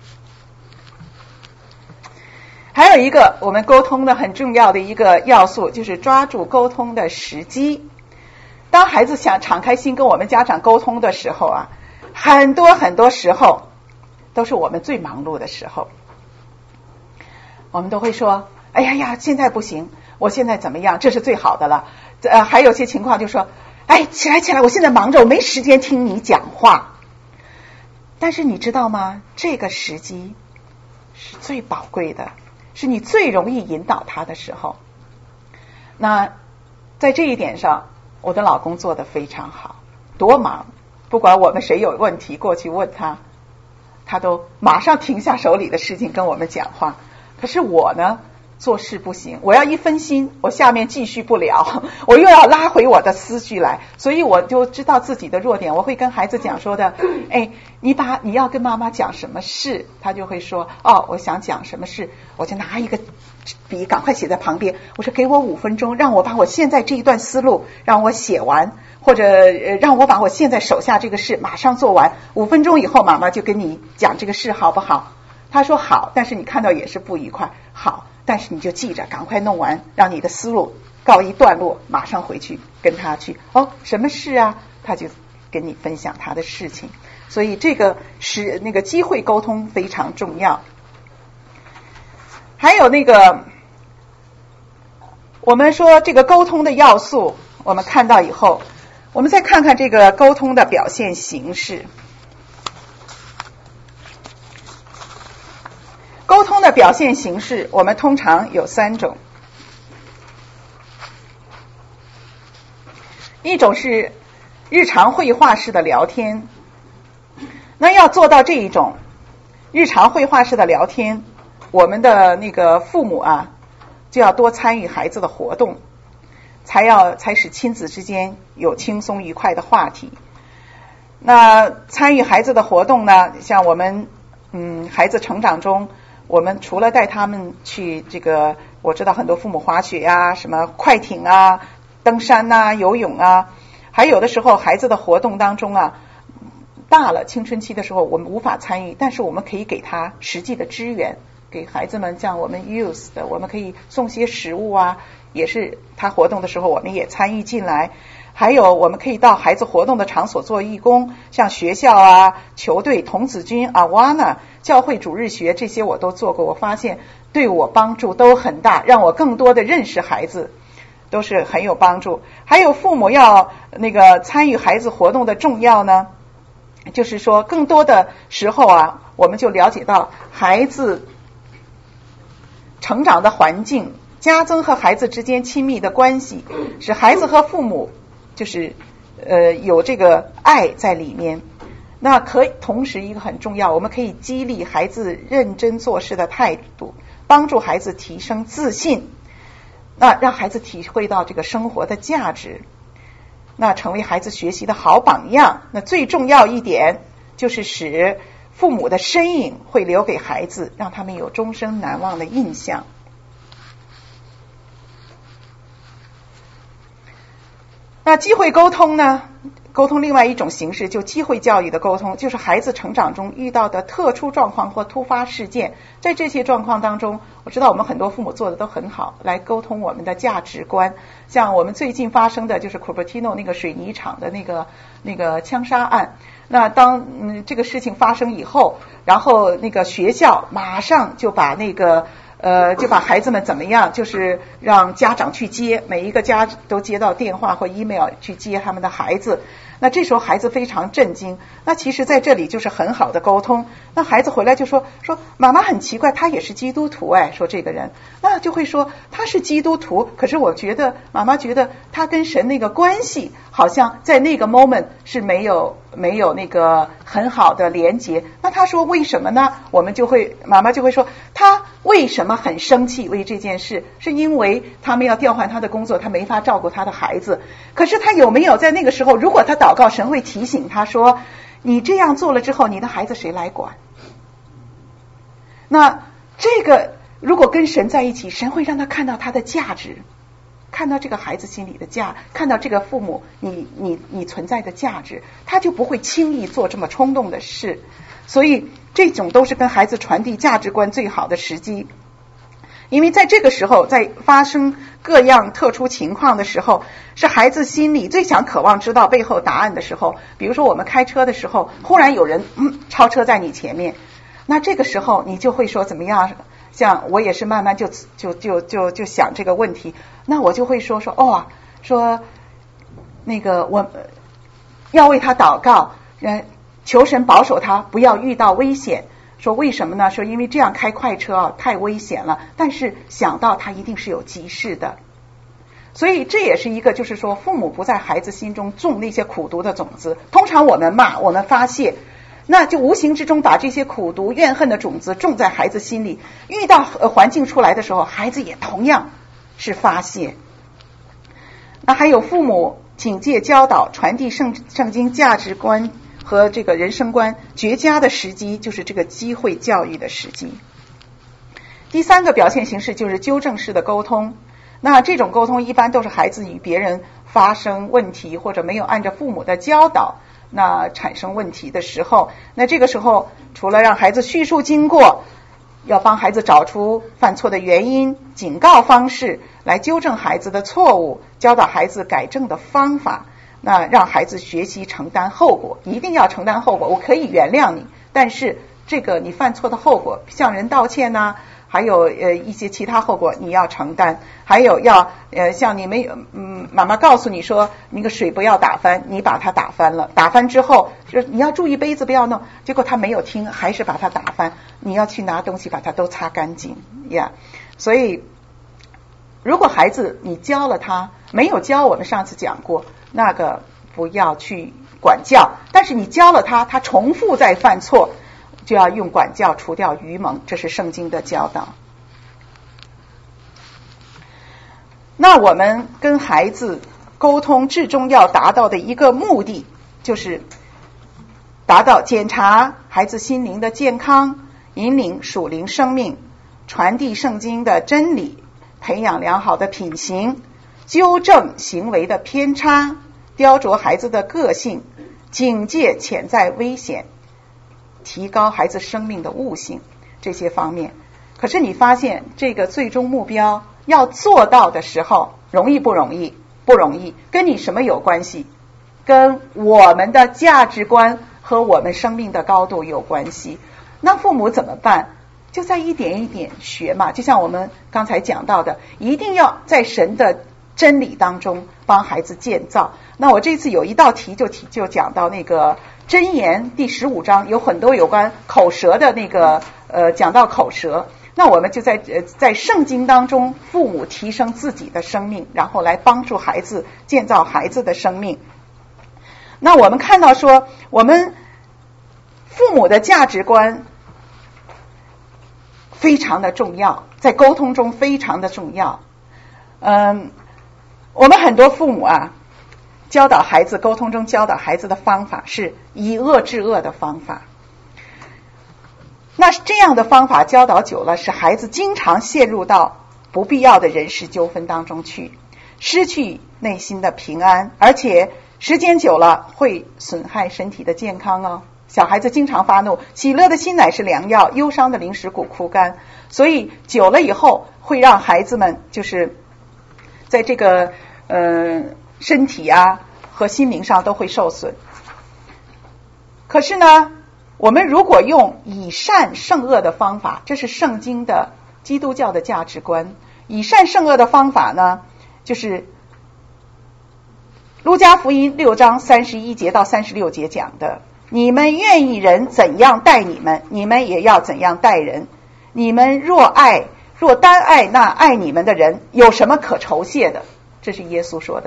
还有一个我们沟通的很重要的一个要素，就是抓住沟通的时机。当孩子想敞开心跟我们家长沟通的时候啊，很多很多时候都是我们最忙碌的时候。我们都会说，哎呀，现在不行，我现在怎么样，这是最好的了。还有些情况就说，起来，我现在忙着，我没时间听你讲话。但是你知道吗？这个时机是最宝贵的，是你最容易引导他的时候。那在这一点上，我的老公做得非常好，多忙，不管我们谁有问题过去问他，他都马上停下手里的事情跟我们讲话。可是我呢，做事不行，我要一分心，我下面继续不了，我又要拉回我的思绪来，所以我就知道自己的弱点。我会跟孩子讲说的，你要跟妈妈讲什么事，他就会说，我想讲什么事，我就拿一个笔赶快写在旁边，我说给我5分钟，让我把我现在这一段思路让我写完，或者让我把我现在手下这个事马上做完，5分钟以后妈妈就跟你讲这个事好不好？他说好，但是你看到也是不愉快，好，但是你就记着赶快弄完，让你的思路告一段落，马上回去跟他去什么事啊，他就跟你分享他的事情。所以这个是那个机会沟通非常重要。 还有那个我们说这个沟通的要素，我们看到以后，我们再看看这个沟通的表现形式。沟通的表现形式我们通常有3种，一种是日常会话式的聊天。那要做到这一种日常会话式的聊天，我们的那个父母啊就要多参与孩子的活动，才使亲子之间有轻松愉快的话题。那参与孩子的活动呢，像我们孩子成长中，我们除了带他们去这个，我知道很多父母滑雪啊，什么快艇啊，登山啊，游泳啊，还有的时候孩子的活动当中啊，大了青春期的时候我们无法参与，但是我们可以给他实际的支援，给孩子们像我们 youth 的，我们可以送些食物啊，也是他活动的时候我们也参与进来。还有我们可以到孩子活动的场所做义工，像学校啊、球队、童子军、Awana、教会主日学，这些我都做过，我发现对我帮助都很大，让我更多的认识孩子，都是很有帮助。还有父母要那个参与孩子活动的重要呢，就是说更多的时候啊，我们就了解到孩子成长的环境，加增和孩子之间亲密的关系，使孩子和父母就是有这个爱在里面。那可以同时一个很重要，我们可以激励孩子认真做事的态度，帮助孩子提升自信，那让孩子体会到这个生活的价值，那成为孩子学习的好榜样。那最重要一点就是使父母的身影会留给孩子，让他们有终生难忘的印象。那机会沟通呢？沟通另外一种形式，就机会教育的沟通，就是孩子成长中遇到的特殊状况或突发事件，在这些状况当中，我知道我们很多父母做的都很好，来沟通我们的价值观。像我们最近发生的就是 Cupertino 那个水泥厂的那个枪杀案，那当这个事情发生以后，然后那个学校马上就把就把孩子们怎么样，就是让家长去接，每一个家都接到电话或 email 去接他们的孩子。那这时候孩子非常震惊，那其实在这里就是很好的沟通。那孩子回来就说妈妈很奇怪，他也是基督徒说这个人，那就会说他是基督徒，可是妈妈觉得他跟神那个关系好像在那个 moment 是没有那个很好的连结。那他说为什么呢？妈妈就会说他为什么很生气，为这件事是因为他们要调换他的工作，他没法照顾他的孩子。可是他有没有在那个时候，如果他祷告，神会提醒他说你这样做了之后，你的孩子谁来管？那这个如果跟神在一起，神会让他看到他的价值，看到这个孩子心里的看到这个父母你存在的价值，他就不会轻易做这么冲动的事。所以这种都是跟孩子传递价值观最好的时机。因为在这个时候，在发生各样特殊情况的时候，是孩子心里最想渴望知道背后答案的时候。比如说我们开车的时候，忽然有人超车在你前面，那这个时候你就会说怎么样？像我也是慢慢就想这个问题，那我就会说那个我要为他祷告，求神保守他不要遇到危险。说为什么呢？说因为这样开快车太危险了，但是想到他一定是有急事的。所以这也是一个，就是说父母不在孩子心中种那些苦毒的种子。通常我们骂，我们发泄，那就无形之中把这些苦毒怨恨的种子种在孩子心里，遇到环境出来的时候，孩子也同样是发泄。那还有父母警戒教导传递圣经价值观和这个人生观绝佳的时机，就是这个机会教育的时机。第3个表现形式就是纠正式的沟通。那这种沟通一般都是孩子与别人发生问题，或者没有按照父母的教导那产生问题的时候，那这个时候除了让孩子叙述经过，要帮孩子找出犯错的原因，警告方式，来纠正孩子的错误，教导孩子改正的方法，那让孩子学习承担后果。一定要承担后果，我可以原谅你，但是这个你犯错的后果，向人道歉还有一些其他后果你要承担，还有要像你们妈妈告诉你说那个水不要打翻，你把它打翻了，打翻之后就是你要注意杯子不要弄，结果他没有听，还是把它打翻，你要去拿东西把它都擦干净呀。所以如果孩子你教了他没有教，我们上次讲过那个不要去管教，但是你教了他，他重复再犯错，就要用管教除掉愚蒙，这是圣经的教导。那我们跟孩子沟通至终要达到的一个目的，就是达到检查孩子心灵的健康，引领属灵生命，传递圣经的真理，培养良好的品行，纠正行为的偏差，雕琢孩子的个性，警戒潜在危险，提高孩子生命的悟性，这些方面。可是你发现这个最终目标要做到的时候，容易不容易？不容易。跟你什么有关系？跟我们的价值观和我们生命的高度有关系。那父母怎么办？就在一点一点学嘛，就像我们刚才讲到的，一定要在神的真理当中帮孩子建造。那我这次有一道题就讲到那个箴言第15章，有很多有关口舌的那个讲到口舌。那我们就在圣经当中，父母提升自己的生命，然后来帮助孩子建造孩子的生命。那我们看到说，我们父母的价值观非常的重要，在沟通中非常的重要。我们很多父母啊，教导孩子沟通中教导孩子的方法是以恶制恶的方法。那这样的方法教导久了，使孩子经常陷入到不必要的人事纠纷当中去，失去内心的平安，而且时间久了会损害身体的健康哦。小孩子经常发怒，喜乐的心乃是良药，忧伤的灵使骨枯干。所以久了以后会让孩子们就是在这个身体啊和心灵上都会受损。可是呢，我们如果用以善胜恶的方法，这是圣经的基督教的价值观。以善胜恶的方法呢，就是路加福音6章31节到36节讲的，你们愿意人怎样待你们，你们也要怎样待人。你们若单爱那爱你们的人，有什么可酬谢的？这是耶稣说的。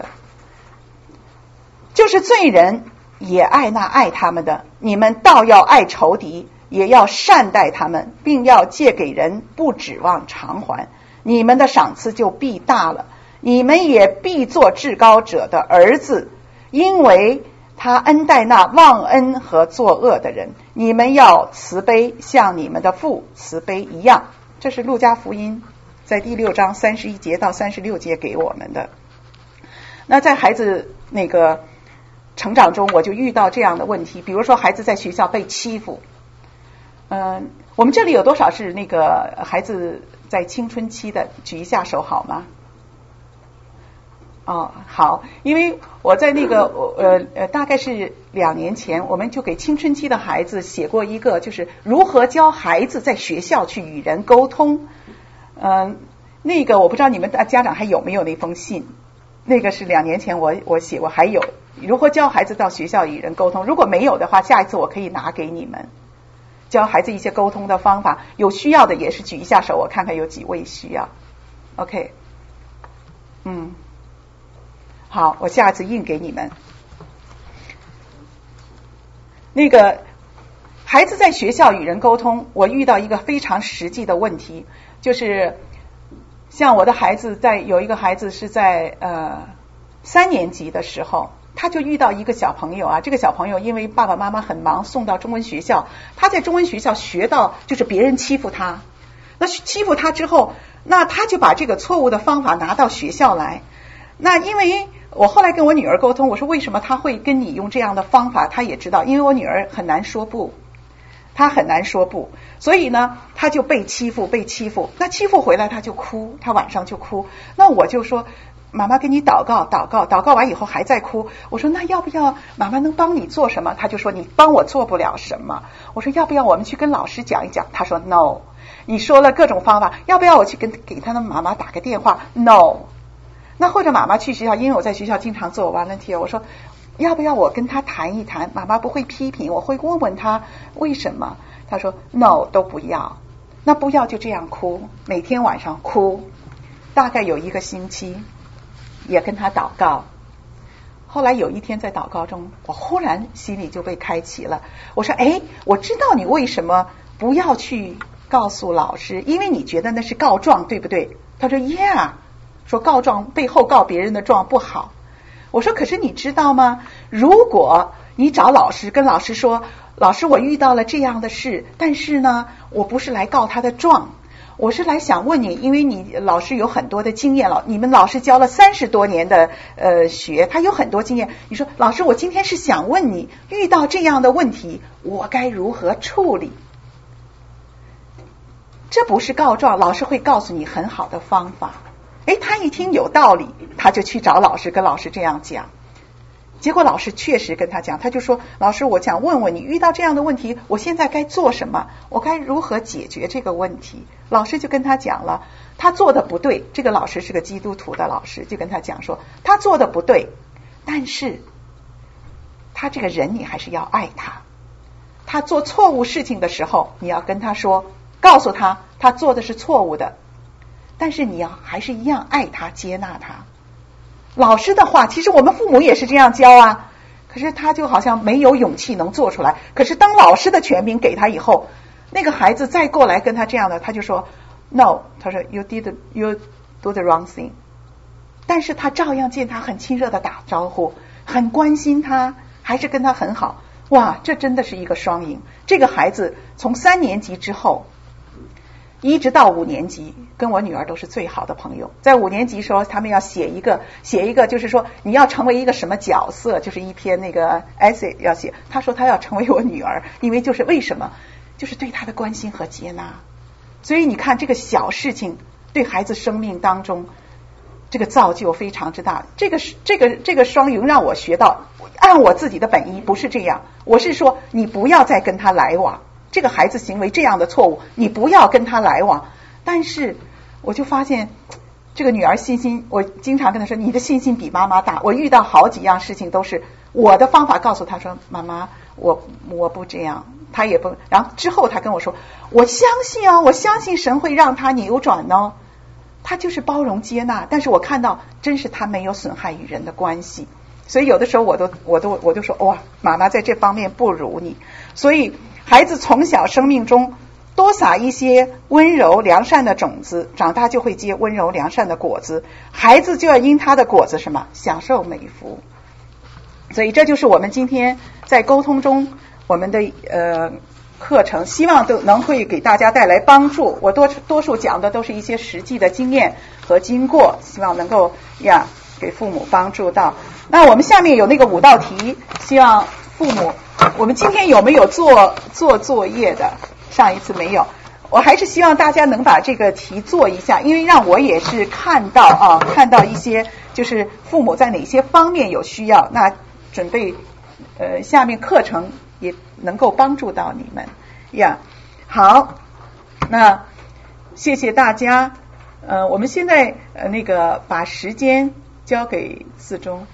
就是罪人也爱那爱他们的，你们倒要爱仇敌，也要善待他们，并要借给人，不指望偿还。你们的赏赐就必大了，你们也必做至高者的儿子，因为他恩待那忘恩和作恶的人。你们要慈悲，像你们的父慈悲一样。这是路加福音在第6章31节到36节给我们的。那在孩子那个成长中，我就遇到这样的问题，比如说孩子在学校被欺负。我们这里有多少是那个孩子在青春期的？举一下手好吗？哦，好，因为我在那个大概是2年前，我们就给青春期的孩子写过一个，就是如何教孩子在学校去与人沟通。那个我不知道你们家长还有没有那封信，那个是2年前我写过，还有如何教孩子到学校与人沟通。如果没有的话，下一次我可以拿给你们，教孩子一些沟通的方法。有需要的也是举一下手，我看看有几位需要。OK， 好，我下次印给你们。那个孩子在学校与人沟通，我遇到一个非常实际的问题，就是像我的孩子有一个孩子是在3年级的时候，他就遇到一个小朋友啊，这个小朋友因为爸爸妈妈很忙，送到中文学校，他在中文学校学到就是别人欺负他，那欺负他之后，那他就把这个错误的方法拿到学校来。那因为我后来跟我女儿沟通，我说为什么他会跟你用这样的方法，他也知道，因为我女儿很难说不，她很难说不，所以呢她就被欺负，那欺负回来她就哭，她晚上就哭。那我就说妈妈给你祷告完以后还在哭。我说那要不要妈妈能帮你做什么？他就说你帮我做不了什么。我说要不要我们去跟老师讲一讲？他说 no。你说了各种方法，要不要我去给他的妈妈打个电话 ？no。那或者妈妈去学校，因为我在学校经常做 volunteer， 我说要不要我跟他谈一谈？妈妈不会批评，我会问问他为什么。他说 no， 都不要。那不要就这样哭，每天晚上哭，大概有1个星期，也跟他祷告。后来有一天在祷告中，我忽然心里就被开启了。我说我知道你为什么不要去告诉老师，因为你觉得那是告状，对不对？他说 yeah， 说告状背后告别人的状不好。我说可是你知道吗？如果你找老师，跟老师说，老师我遇到了这样的事，但是呢我不是来告他的状，我是来想问你，因为你老师有很多的经验了，你们老师教了30多年的学，他有很多经验。你说老师我今天是想问你，遇到这样的问题我该如何处理？这不是告状，老师会告诉你很好的方法。他一听有道理，他就去找老师，跟老师这样讲。结果老师确实跟他讲，他就说老师我想问问你，遇到这样的问题我现在该做什么，我该如何解决这个问题。老师就跟他讲了他做的不对，这个老师是个基督徒的老师，就跟他讲说他做的不对，但是他这个人你还是要爱他，他做错误事情的时候你要跟他说，告诉他他做的是错误的，但是你要还是一样爱他，接纳他。老师的话其实我们父母也是这样教啊，可是他就好像没有勇气能做出来。可是当老师的权柄给他以后，那个孩子再过来跟他这样的，他就说 no， 他说 you do the wrong thing， 但是他照样见他很亲热的打招呼，很关心他，还是跟他很好。哇，这真的是一个双赢。这个孩子从3年级之后一直到5年级，跟我女儿都是最好的朋友。在5年级说他们要写一个就是说你要成为一个什么角色，就是一篇那个 essay 要写。他说他要成为我女儿，因为就是为什么，就是对她的关心和接纳。所以你看这个小事情对孩子生命当中这个造就非常之大。这个双赢让我学到，按我自己的本意不是这样，我是说你不要再跟他来往，这个孩子行为这样的错误你不要跟他来往。但是我就发现这个女儿信心，我经常跟她说你的信心比妈妈大。我遇到好几样事情都是我的方法告诉她说妈妈我不这样，她也不。然后之后她跟我说我相信我相信神会让她扭转哦。她就是包容接纳，但是我看到真是她没有损害与人的关系。所以有的时候我都说哇，妈妈在这方面不如你。所以孩子从小生命中多撒一些温柔良善的种子，长大就会结温柔良善的果子。孩子就要因他的果子什么享受美福。所以这就是我们今天在沟通中我们的课程，希望都能会给大家带来帮助。我多数讲的都是一些实际的经验和经过，希望能够给父母帮助到。那我们下面有那个5道题，希望父母，我们今天有没有做作业的？上一次没有，我还是希望大家能把这个题做一下，因为让我也是看到一些就是父母在哪些方面有需要，那准备下面课程也能够帮助到你们好，那谢谢大家。我们现在那个把时间交给四中。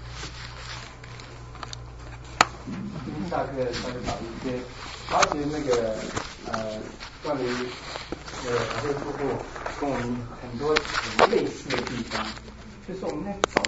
下课稍微早一些，而且那个关于海会夫妇跟我们很多类似的地方，就是我们在找